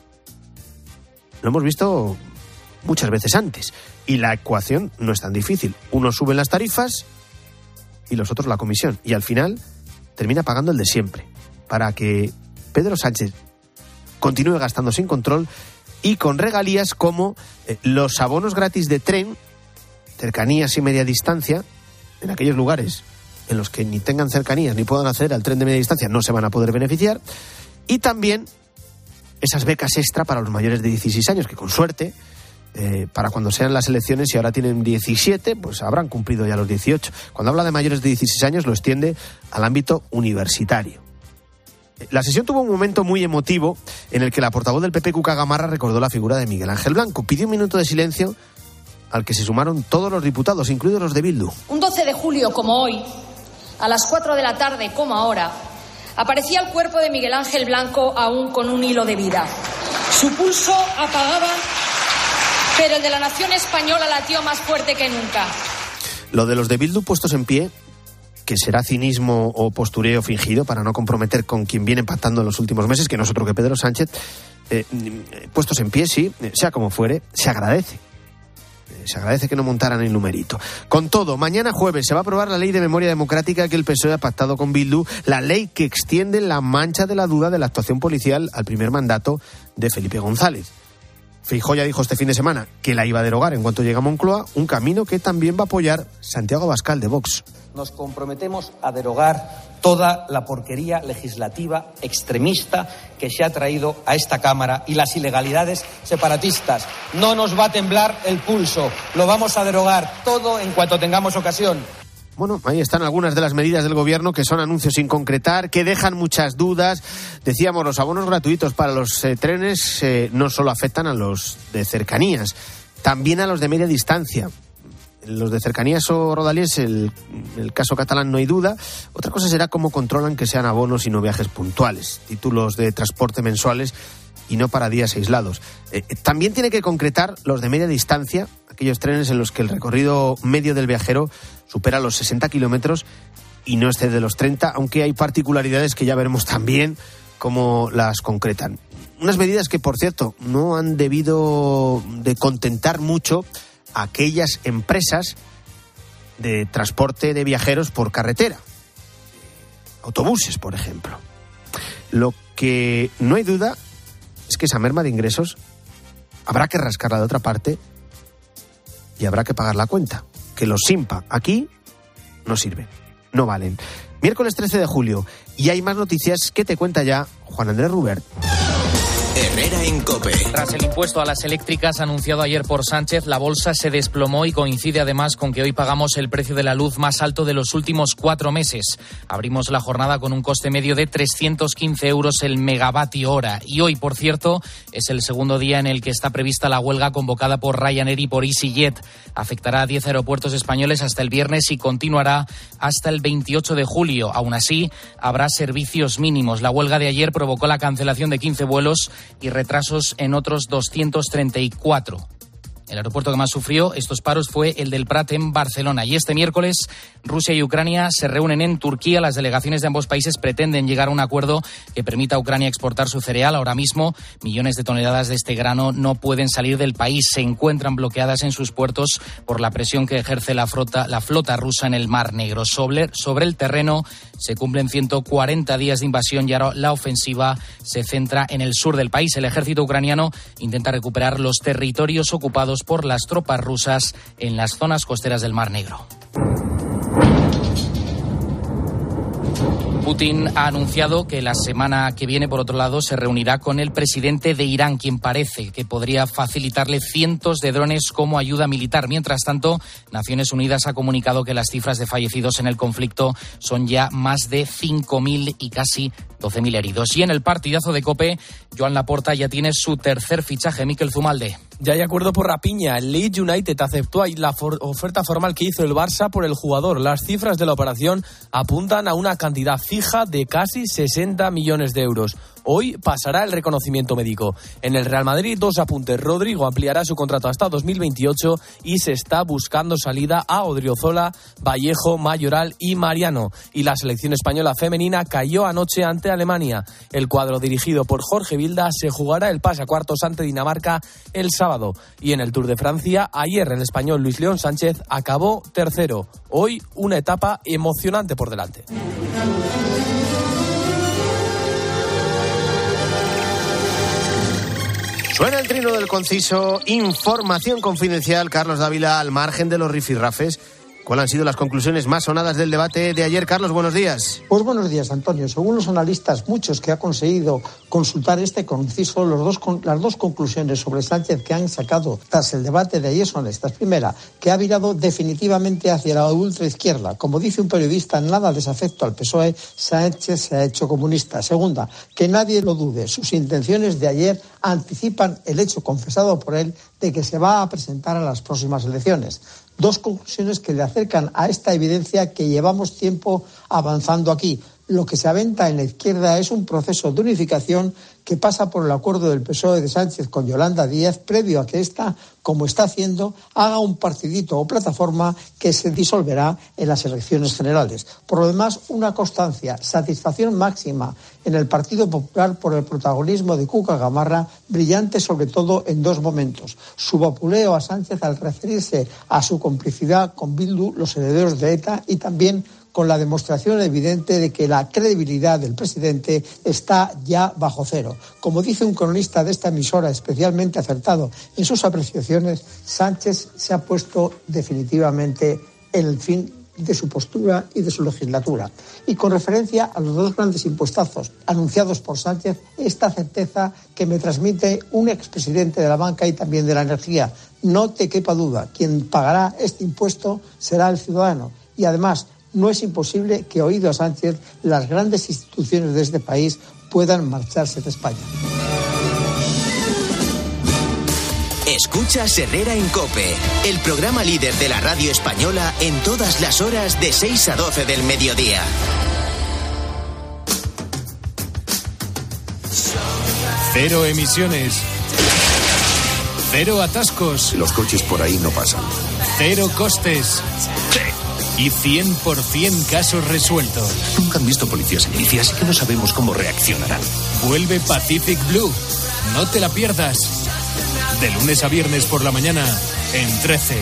Lo hemos visto muchas veces antes. Y la ecuación no es tan difícil. Unos suben las tarifas y los otros la comisión. Y al final termina pagando el de siempre. Para que Pedro Sánchez continúe gastando sin control y con regalías como los abonos gratis de tren, cercanías y media distancia, en aquellos lugares en los que ni tengan cercanías ni puedan acceder al tren de media distancia, no se van a poder beneficiar. Y también esas becas extra para los mayores de 16 años, que con suerte, para cuando sean las elecciones, y ahora tienen 17, pues habrán cumplido ya los 18. Cuando habla de mayores de 16 años, lo extiende al ámbito universitario. La sesión tuvo un momento muy emotivo en el que la portavoz del PP, Cuca Gamarra, recordó la figura de Miguel Ángel Blanco. Pidió un minuto de silencio al que se sumaron todos los diputados, incluidos los de Bildu. Un 12 de julio, como hoy, a las 4 de la tarde, como ahora, aparecía el cuerpo de Miguel Ángel Blanco aún con un hilo de vida. Su pulso apagaba, pero el de la nación española latió más fuerte que nunca. Lo de los de Bildu puestos en pie, que será cinismo o postureo fingido para no comprometer con quien viene empatando en los últimos meses, que no es otro que Pedro Sánchez, puestos en pie, sí, sea como fuere, se agradece. Se agradece que no montaran el numerito. Con todo, mañana jueves se va a aprobar la ley de memoria democrática que el PSOE ha pactado con Bildu, la ley que extiende la mancha de la duda de la actuación policial al primer mandato de Felipe González. Feijóo ya dijo este fin de semana que la iba a derogar en cuanto llegue a Moncloa, un camino que también va a apoyar Santiago Abascal de Vox. Nos comprometemos a derogar toda la porquería legislativa extremista que se ha traído a esta Cámara y las ilegalidades separatistas. No nos va a temblar el pulso, lo vamos a derogar todo en cuanto tengamos ocasión. Bueno, ahí están algunas de las medidas del gobierno que son anuncios sin concretar, que dejan muchas dudas. Decíamos, los abonos gratuitos para los trenes no solo afectan a los de cercanías, también a los de media distancia. Los de cercanías o rodalíes, el caso catalán no hay duda. Otra cosa será cómo controlan que sean abonos y no viajes puntuales, títulos de transporte mensuales y no para días aislados. También tiene que concretar los de media distancia, aquellos trenes en los que el recorrido medio del viajero supera los 60 kilómetros y no excede los 30, aunque hay particularidades que ya veremos también cómo las concretan. Unas medidas que, por cierto, no han debido de contentar mucho a aquellas empresas de transporte de viajeros por carretera, autobuses, por ejemplo. Lo que no hay duda es que esa merma de ingresos habrá que rascarla de otra parte y habrá que pagar la cuenta. Que los SIMPA aquí no sirven, no valen. Miércoles 13 de julio y hay más noticias que te cuenta ya Juan Andrés Rubert. Herrera en COPE. Tras el impuesto a las eléctricas anunciado ayer por Sánchez, la bolsa se desplomó y coincide además con que hoy pagamos el precio de la luz más alto de los últimos 4 meses. Abrimos la jornada con un coste medio de 315 euros el megavatio hora. Y hoy, por cierto, es el segundo día en el que está prevista la huelga convocada por Ryanair y por EasyJet. Afectará a 10 aeropuertos españoles hasta el viernes y continuará hasta el 28 de julio. Aún así, habrá servicios mínimos. La huelga de ayer provocó la cancelación de 15 vuelos y retrasos en otros 234. El aeropuerto que más sufrió estos paros fue el del Prat en Barcelona. Y este miércoles, Rusia y Ucrania se reúnen en Turquía. Las delegaciones de ambos países pretenden llegar a un acuerdo que permita a Ucrania exportar su cereal. Ahora mismo, millones de toneladas de este grano no pueden salir del país. Se encuentran bloqueadas en sus puertos por la presión que ejerce la flota rusa en el Mar Negro. Sobre el terreno se cumplen 140 días de invasión y ahora la ofensiva se centra en el sur del país. El ejército ucraniano intenta recuperar los territorios ocupados por las tropas rusas en las zonas costeras del Mar Negro. Putin ha anunciado que la semana que viene, por otro lado, se reunirá con el presidente de Irán, quien parece que podría facilitarle cientos de drones como ayuda militar. Mientras tanto, Naciones Unidas ha comunicado que las cifras de fallecidos en el conflicto son ya más de 5.000 y casi 12.000 heridos. Y en el partidazo de COPE, Joan Laporta ya tiene su tercer fichaje. Mikel Zumalde. Ya hay acuerdo por Rapiña. El Leeds United aceptó ahí la oferta formal que hizo el Barça por el jugador. Las cifras de la operación apuntan a una cantidad fija de casi 60 millones de euros. Hoy pasará el reconocimiento médico. En el Real Madrid, 2 apuntes. Rodrigo ampliará su contrato hasta 2028 y se está buscando salida a Odriozola, Vallejo, Mayoral y Mariano. Y la selección española femenina cayó anoche ante Alemania. El cuadro dirigido por Jorge Vilda se jugará el pase a cuartos ante Dinamarca el sábado. Y en el Tour de Francia, ayer el español Luis León Sánchez acabó tercero. Hoy una etapa emocionante por delante. Suena el trino del conciso, información confidencial. Carlos Dávila, al margen de los rifirrafes, ¿cuáles han sido las conclusiones más sonadas del debate de ayer? Carlos, buenos días. Pues buenos días, Antonio. Según los analistas, muchos que ha conseguido consultar este conciso, las dos conclusiones sobre Sánchez que han sacado tras el debate de ayer son estas. Primera, que ha virado definitivamente hacia la ultraizquierda. Como dice un periodista nada desafecto al PSOE, Sánchez se ha hecho comunista. Segunda, que nadie lo dude, sus intenciones de ayer anticipan el hecho confesado por él de que se va a presentar a las próximas elecciones. Dos conclusiones que le acercan a esta evidencia que llevamos tiempo avanzando aquí. Lo que se aventa en la izquierda es un proceso de unificación que pasa por el acuerdo del PSOE de Sánchez con Yolanda Díaz, previo a que ésta, como está haciendo, haga un partidito o plataforma que se disolverá en las elecciones generales. Por lo demás, una constancia, satisfacción máxima en el Partido Popular por el protagonismo de Cuca Gamarra, brillante sobre todo en dos momentos. Su vapuleo a Sánchez al referirse a su complicidad con Bildu, los herederos de ETA, y también con la demostración evidente de que la credibilidad del presidente está ya bajo cero. Como dice un cronista de esta emisora especialmente acertado en sus apreciaciones, Sánchez se ha puesto definitivamente en el fin de su postura y de su legislatura. Y con referencia a los dos grandes impuestazos anunciados por Sánchez, esta certeza que me transmite un expresidente de la banca y también de la energía. No te quepa duda, quien pagará este impuesto será el ciudadano. Y además, no es imposible que, oído a Sánchez, las grandes instituciones de este país puedan marcharse de España. Escucha Herrera en COPE, el programa líder de la radio española en todas las horas de 6 a 12 del mediodía. Cero emisiones. Cero atascos. Los coches por ahí no pasan. Cero costes. Y 100% casos resueltos. Nunca han visto policías en bici, así que no sabemos cómo reaccionarán. Vuelve Pacific Blue. No te la pierdas. De lunes a viernes por la mañana en 13.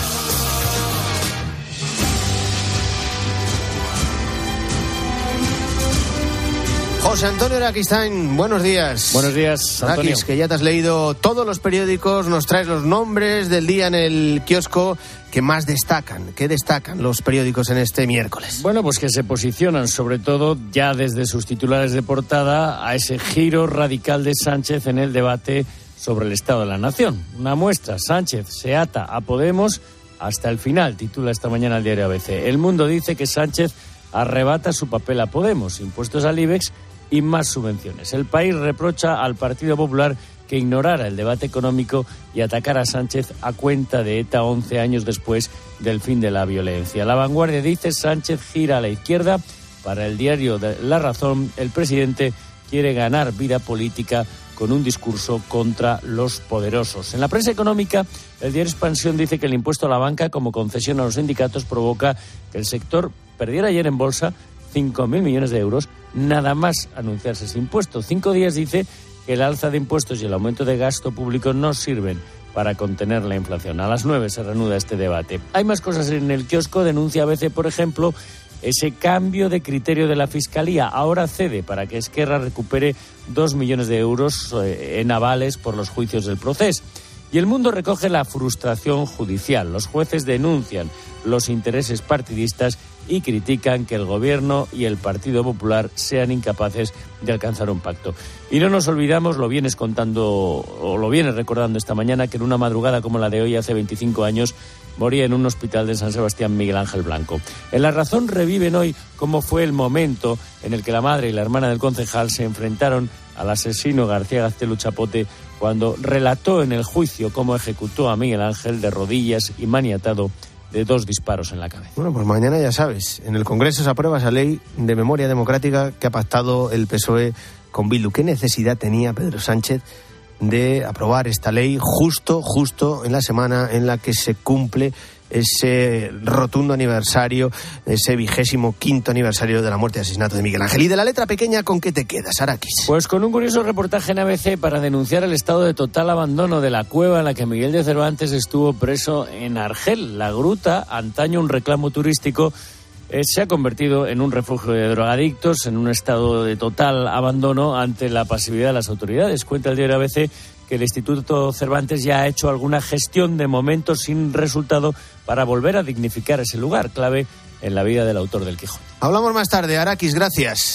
José Antonio Araquistain, buenos días. Buenos días, Antonio. Araquis, que ya te has leído todos los periódicos, nos traes los nombres del día en el kiosco que más destacan. ¿Qué destacan los periódicos en este miércoles? Bueno, pues que se posicionan sobre todo ya desde sus titulares de portada a ese giro radical de Sánchez en el debate sobre el Estado de la Nación. Una muestra, Sánchez se ata a Podemos hasta el final, titula esta mañana el diario ABC. El Mundo dice que Sánchez arrebata su papel a Podemos, impuestos al IBEX y más subvenciones. El País reprocha al Partido Popular que ignorara el debate económico y atacara a Sánchez a cuenta de ETA 11 años después del fin de la violencia. La Vanguardia dice Sánchez gira a la izquierda. Para el diario La Razón, el presidente quiere ganar vida política con un discurso contra los poderosos. En la prensa económica, el diario Expansión dice que el impuesto a la banca como concesión a los sindicatos provoca que el sector perdiera ayer en bolsa 5.000 millones de euros, nada más anunciarse ese impuesto. 5 días dice que el alza de impuestos y el aumento de gasto público no sirven para contener la inflación. A las 9 se reanuda este debate. Hay más cosas en el kiosco. Denuncia ABC, por ejemplo, ese cambio de criterio de la Fiscalía. Ahora cede para que Esquerra recupere 2 millones de euros en avales por los juicios del Procés. Y El Mundo recoge la frustración judicial. Los jueces denuncian los intereses partidistas y critican que el Gobierno y el Partido Popular sean incapaces de alcanzar un pacto. Y no nos olvidamos, lo vienes recordando esta mañana, que en una madrugada como la de hoy, hace 25 años, moría en un hospital de San Sebastián Miguel Ángel Blanco. En La Razón reviven hoy cómo fue el momento en el que la madre y la hermana del concejal se enfrentaron al asesino García Gaztelu Chapote cuando relató en el juicio cómo ejecutó a Miguel Ángel de rodillas y maniatado de 2 disparos en la cabeza. Bueno, pues mañana ya sabes, en el Congreso se aprueba esa ley de memoria democrática que ha pactado el PSOE con Bildu. ¿Qué necesidad tenía Pedro Sánchez de aprobar esta ley justo en la semana en la que se cumple ese rotundo aniversario, ese 25º aniversario de la muerte y asesinato de Miguel Ángel? Y de la letra pequeña, ¿con qué te quedas, Arakis? Pues con un curioso reportaje en ABC para denunciar el estado de total abandono de la cueva en la que Miguel de Cervantes estuvo preso en Argel. La gruta, antaño un reclamo turístico, se ha convertido en un refugio de drogadictos, en un estado de total abandono ante la pasividad de las autoridades. Cuenta el diario ABC que el Instituto Cervantes ya ha hecho alguna gestión, de momento sin resultado, para volver a dignificar ese lugar, clave en la vida del autor del Quijote. Hablamos más tarde, Arakis, gracias.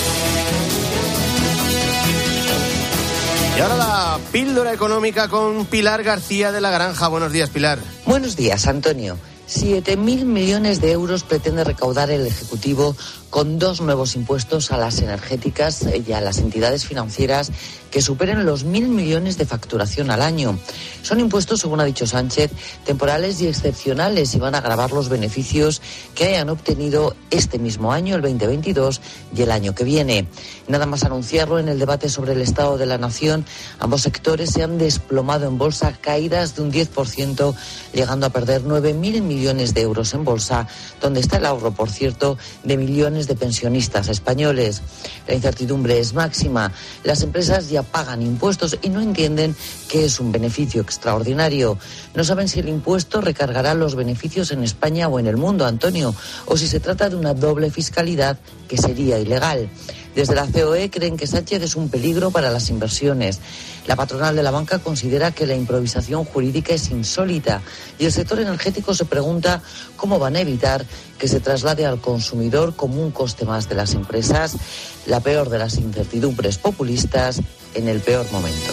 Y ahora la píldora económica con Pilar García de la Granja. Buenos días, Pilar. Buenos días, Antonio. 7.000 millones de euros pretende recaudar el Ejecutivo con 2 nuevos impuestos a las energéticas y a las entidades financieras que superen los 1.000 millones de facturación al año. Son impuestos, según ha dicho Sánchez, temporales y excepcionales y van a agravar los beneficios que hayan obtenido este mismo año, el 2022, y el año que viene. Nada más anunciarlo, en el debate sobre el Estado de la Nación, ambos sectores se han desplomado en bolsa, caídas de un 10%, llegando a perder 9.000 millones de euros en bolsa, donde está el ahorro, por cierto, de millones de pensionistas españoles. La incertidumbre es máxima. Las empresas ya pagan impuestos y no entienden qué es un beneficio extraordinario. No saben si el impuesto recargará los beneficios en España o en el mundo, Antonio, o si se trata de una doble fiscalidad que sería ilegal. Desde la COE creen que Sánchez es un peligro para las inversiones. La patronal de la banca considera que la improvisación jurídica es insólita y el sector energético se pregunta cómo van a evitar que se traslade al consumidor como un coste más de las empresas, la peor de las incertidumbres populistas en el peor momento.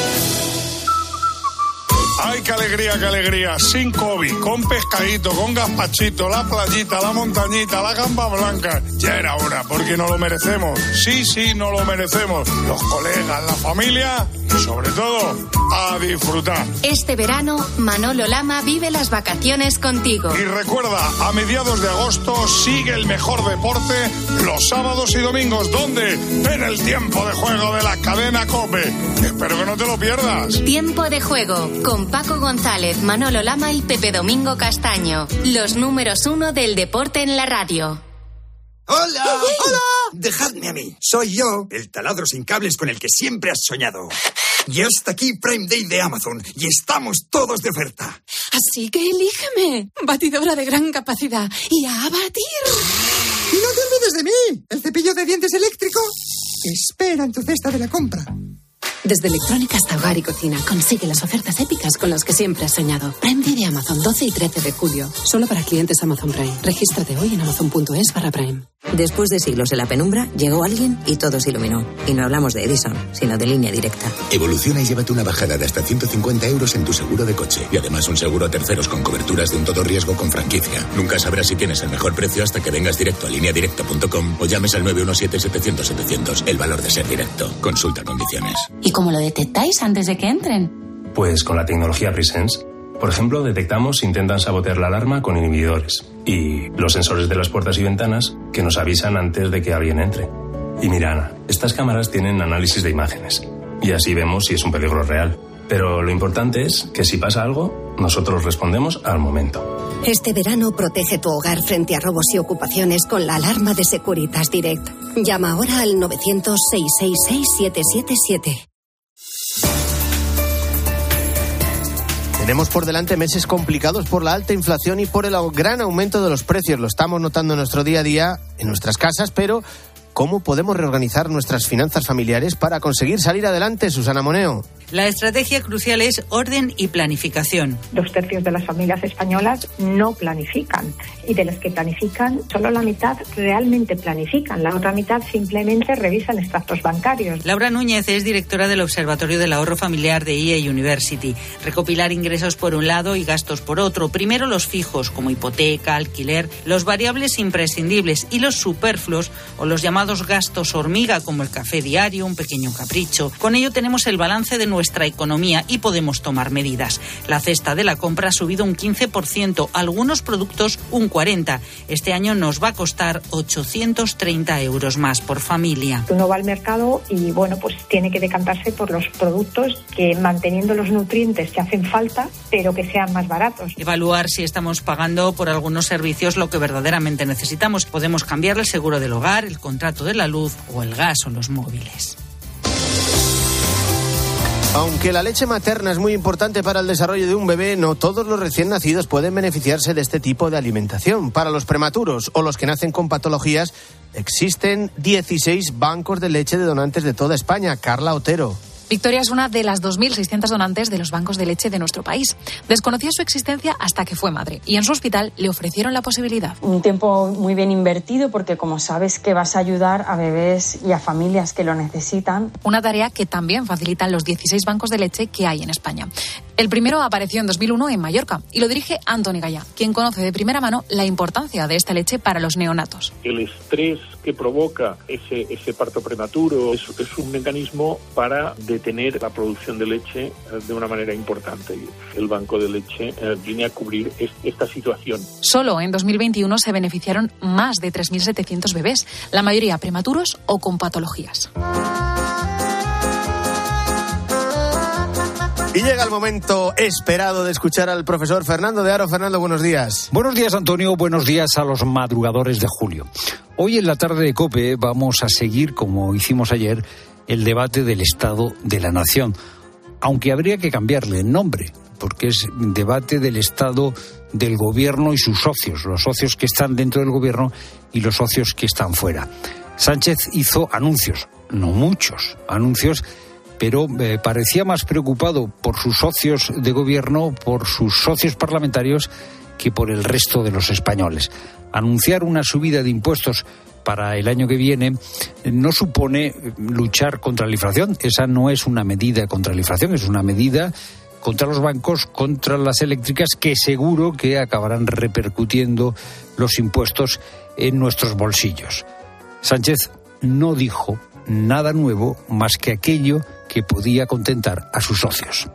¡Ay, qué alegría! Sin COVID, con pescadito, con gazpachito, la playita, la montañita, la gamba blanca. Ya era hora, porque nos lo merecemos. Sí, nos lo merecemos. Los colegas, la familia y sobre todo, a disfrutar. Este verano, Manolo Lama vive las vacaciones contigo. Y recuerda, a mediados de agosto sigue el mejor deporte los sábados y domingos. ¿Dónde? En el Tiempo de Juego de la cadena COPE. Espero que no te lo pierdas. Tiempo de Juego, con Paco González, Manolo Lama y Pepe Domingo Castaño. Los números 1 del deporte en la radio. ¡Hola! ¡Hola! Dejadme a mí. Soy yo, el taladro sin cables con el que siempre has soñado. Y hasta aquí Prime Day de Amazon. Y estamos todos de oferta. Así que elígeme. Batidora de gran capacidad. Y a batir. Y no te olvides de mí. El cepillo de dientes eléctrico espera en tu cesta de la compra. Desde electrónica hasta hogar y cocina, consigue las ofertas épicas con las que siempre has soñado. Prime Day de Amazon, 12 y 13 de julio. Solo para clientes Amazon Prime. Regístrate hoy en amazon.es/Prime. Después de siglos en la penumbra, llegó alguien y todo se iluminó. Y no hablamos de Edison, sino de Línea Directa. Evoluciona y llévate una bajada de hasta 150 euros en tu seguro de coche. Y además un seguro a terceros con coberturas de un todo riesgo con franquicia. Nunca sabrás si tienes el mejor precio hasta que vengas directo a lineadirecta.com o llames al 917-700-700. El valor de ser directo. Consulta condiciones. ¿Y cómo lo detectáis antes de que entren? Pues con la tecnología Presence. Por ejemplo, detectamos si intentan sabotear la alarma con inhibidores y los sensores de las puertas y ventanas que nos avisan antes de que alguien entre. Y mira, Ana, estas cámaras tienen análisis de imágenes y así vemos si es un peligro real. Pero lo importante es que si pasa algo, nosotros respondemos al momento. Este verano protege tu hogar frente a robos y ocupaciones con la alarma de Securitas Direct. Llama ahora al 900-666-777. Tenemos por delante meses complicados por la alta inflación y por el gran aumento de los precios. Lo estamos notando en nuestro día a día, en nuestras casas, pero ¿cómo podemos reorganizar nuestras finanzas familiares para conseguir salir adelante, Susana Moneo? La estrategia crucial es orden y planificación. 2/3 de las familias españolas no planifican, y de las que planifican, solo la mitad realmente planifican. La otra mitad simplemente revisan extractos bancarios. Laura Núñez es directora del Observatorio del Ahorro Familiar de EA University. Recopilar ingresos por un lado y gastos por otro. Primero los fijos, como hipoteca, alquiler, los variables imprescindibles y los superfluos o los llamados gastos hormiga, como el café diario, un pequeño capricho. Con ello tenemos el balance de nuestra economía y podemos tomar medidas. La cesta de la compra ha subido un 15%, algunos productos un 40%. Este año nos va a costar 830 euros más por familia. Uno va al mercado y pues tiene que decantarse por los productos que, manteniendo los nutrientes que hacen falta, pero que sean más baratos. Evaluar si estamos pagando por algunos servicios lo que verdaderamente necesitamos. Podemos cambiar el seguro del hogar, el contrato de la luz o el gas o los móviles. Aunque la leche materna es muy importante para el desarrollo de un bebé, no todos los recién nacidos pueden beneficiarse de este tipo de alimentación. Para los prematuros o los que nacen con patologías, existen 16 bancos de leche de donantes de toda España. Carla Otero. Victoria es una de las 2.600 donantes de los bancos de leche de nuestro país. Desconocía su existencia hasta que fue madre y en su hospital le ofrecieron la posibilidad. Un tiempo muy bien invertido porque, como sabes, que vas a ayudar a bebés y a familias que lo necesitan. Una tarea que también facilitan los 16 bancos de leche que hay en España. El primero apareció en 2001 en Mallorca y lo dirige Antoni Gallà, quien conoce de primera mano la importancia de esta leche para los neonatos. El estrés que provoca ese parto prematuro es un mecanismo para detener la producción de leche de una manera importante. El banco de leche viene a cubrir esta situación. Solo en 2021 se beneficiaron más de 3.700 bebés, la mayoría prematuros o con patologías. Y llega el momento esperado de escuchar al profesor Fernando de Aro. Fernando, buenos días. Buenos días, Antonio. Buenos días a los madrugadores de julio. Hoy en la tarde de COPE vamos a seguir, como hicimos ayer, el debate del Estado de la Nación. Aunque habría que cambiarle el nombre, porque es debate del Estado del Gobierno y sus socios, los socios que están dentro del Gobierno y los socios que están fuera. Sánchez hizo anuncios, no muchos anuncios, pero parecía más preocupado por sus socios de gobierno, por sus socios parlamentarios, que por el resto de los españoles. Anunciar una subida de impuestos para el año que viene no supone luchar contra la inflación. Esa no es una medida contra la inflación, es una medida contra los bancos, contra las eléctricas, que seguro que acabarán repercutiendo los impuestos en nuestros bolsillos. Sánchez no dijo nada nuevo más que aquello que podía contentar a sus socios.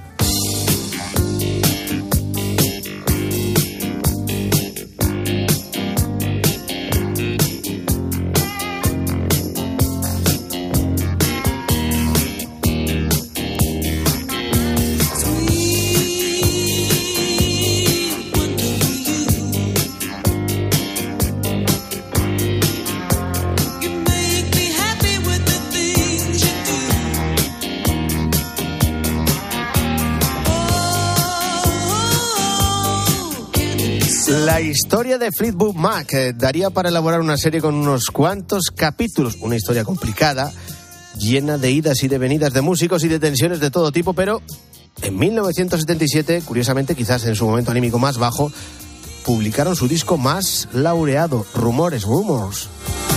La historia de Fleetwood Mac daría para elaborar una serie con unos cuantos capítulos. Una historia complicada, llena de idas y de venidas de músicos y de tensiones de todo tipo, pero en 1977, curiosamente, quizás en su momento anímico más bajo, publicaron su disco más laureado, Rumors.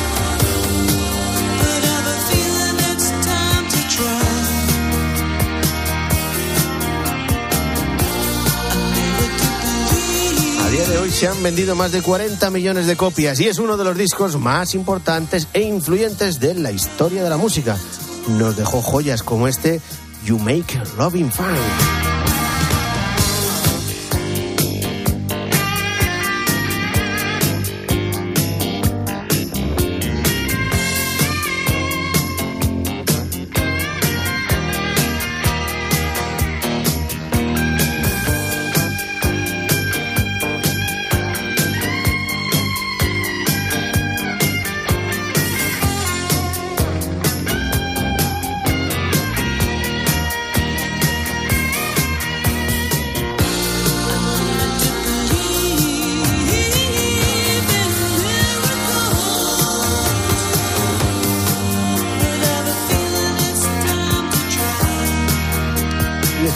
A día de hoy se han vendido más de 40 millones de copias y es uno de los discos más importantes e influyentes de la historia de la música. Nos dejó joyas como este You Make Loving Fine.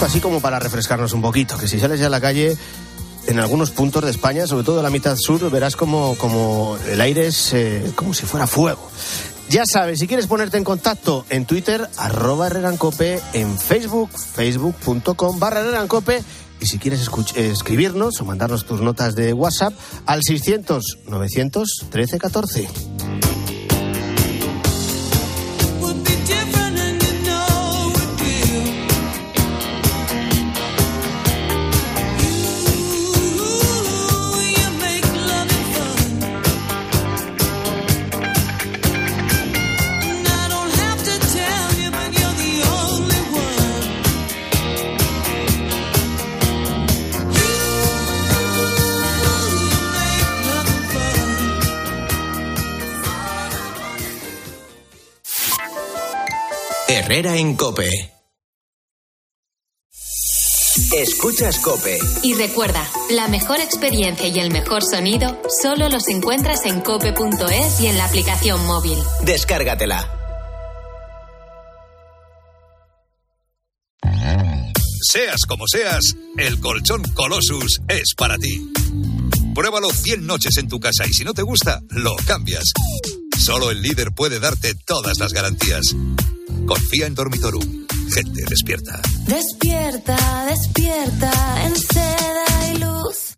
esto así como para refrescarnos un poquito, que si sales ya a la calle, en algunos puntos de España, sobre todo en la mitad sur, verás como el aire es como si fuera fuego. Ya sabes, si quieres ponerte en contacto en Twitter, @herrerancope, en Facebook, facebook.com/herrerancope, y si quieres escribirnos o mandarnos tus notas de WhatsApp al 600 900 1314. Herrera en COPE. Escuchas COPE. Y recuerda, la mejor experiencia y el mejor sonido solo los encuentras en cope.es y en la aplicación móvil. Descárgatela. Seas como seas, el colchón Colossus es para ti. Pruébalo 100 noches en tu casa y si no te gusta, lo cambias. Solo el líder puede darte todas las garantías. Confía en Dormitorum. Gente despierta. Despierta, despierta, en seda y luz.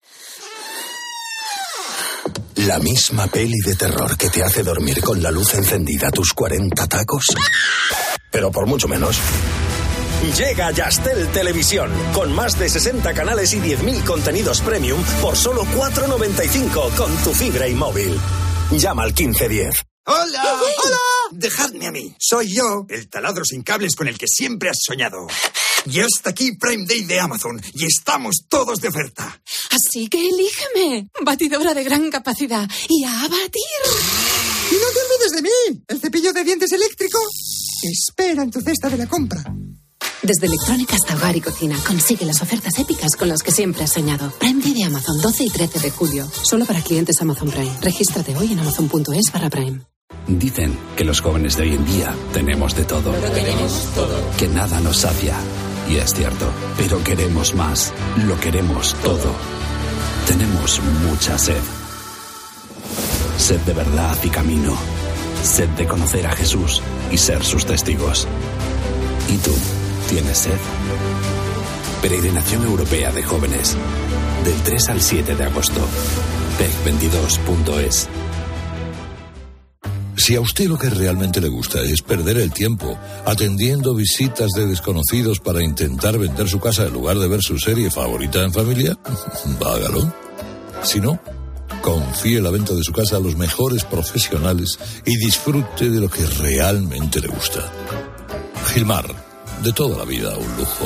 La misma peli de terror que te hace dormir con la luz encendida tus 40 tacos. Pero por mucho menos. Llega Yastel Televisión, con más de 60 canales y 10.000 contenidos premium por solo $4,95 con tu fibra y móvil. Llama al 1510. ¡Hola! ¡Hola! Dejadme a mí. Soy yo, el taladro sin cables con el que siempre has soñado. Y hasta aquí Prime Day de Amazon. Y estamos todos de oferta. Así que elígeme. Batidora de gran capacidad. Y a batir. Y no te olvides de mí. El cepillo de dientes eléctrico espera en tu cesta de la compra. Desde electrónica hasta hogar y cocina, consigue las ofertas épicas con las que siempre has soñado. Prime Day de Amazon, 12 y 13 de julio. Solo para clientes Amazon Prime. Regístrate hoy en amazon.es/Prime. Dicen que los jóvenes de hoy en día tenemos de todo. Pero tenemos todo. Que nada nos sacia. Y es cierto. Pero queremos más. Lo queremos todo. Tenemos mucha sed. Sed de verdad y camino. Sed de conocer a Jesús y ser sus testigos. ¿Y tú? ¿Tienes sed? Peregrinación Europea de Jóvenes. Del 3 al 7 de agosto. PEC22.es. Si a usted lo que realmente le gusta es perder el tiempo atendiendo visitas de desconocidos para intentar vender su casa en lugar de ver su serie favorita en familia, hágalo. Si no, confíe la venta de su casa a los mejores profesionales y disfrute de lo que realmente le gusta. Gilmar, de toda la vida un lujo.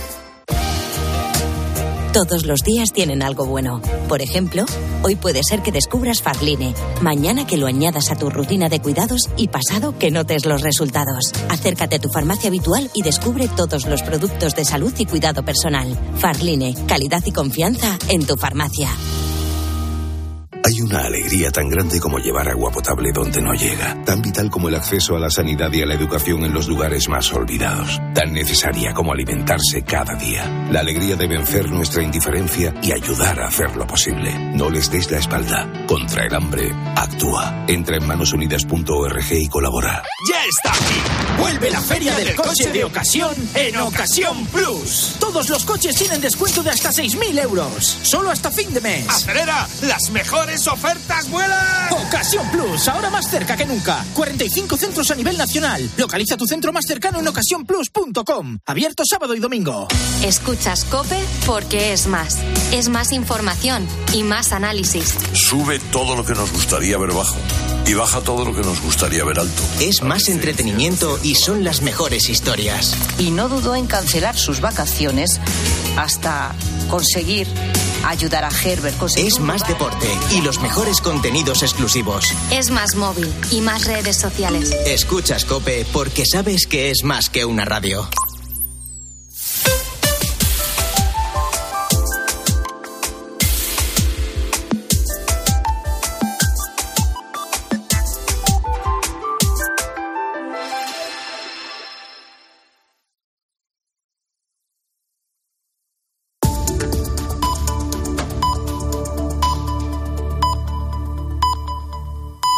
Todos los días tienen algo bueno. Por ejemplo, hoy puede ser que descubras Farline, mañana que lo añadas a tu rutina de cuidados y pasado que notes los resultados. Acércate a tu farmacia habitual y descubre todos los productos de salud y cuidado personal. Farline, calidad y confianza en tu farmacia. Hay una alegría tan grande como llevar agua potable donde no llega, tan vital como el acceso a la sanidad y a la educación en los lugares más olvidados, tan necesaria como alimentarse cada día. La alegría de vencer nuestra indiferencia y ayudar a hacerlo posible. No les des la espalda. Contra el hambre, actúa. Entra en manosunidas.org y colabora. ¡Ya está aquí! Vuelve la feria del coche de ocasión en Ocasión Plus. Todos los coches tienen descuento de hasta 6.000 euros. Solo hasta fin de mes. ¡Acelera! ¡Las mejores ofertas vuelan! Ocasión Plus, ahora más cerca que nunca. 45 centros a nivel nacional. Localiza tu centro más cercano en ocasiónplus.com. Abierto sábado y domingo. Escuchas COPE porque es más. Es más información y más análisis. Sube todo lo que nos gustaría ver bajo y baja todo lo que nos gustaría ver alto. Es más entretenimiento y son las mejores historias. Y no dudó en cancelar sus vacaciones hasta conseguir ayudar a Herbert. Es más deporte y los mejores contenidos exclusivos. Es más móvil y más redes sociales. Escuchas COPE porque sabes que es más que una radio.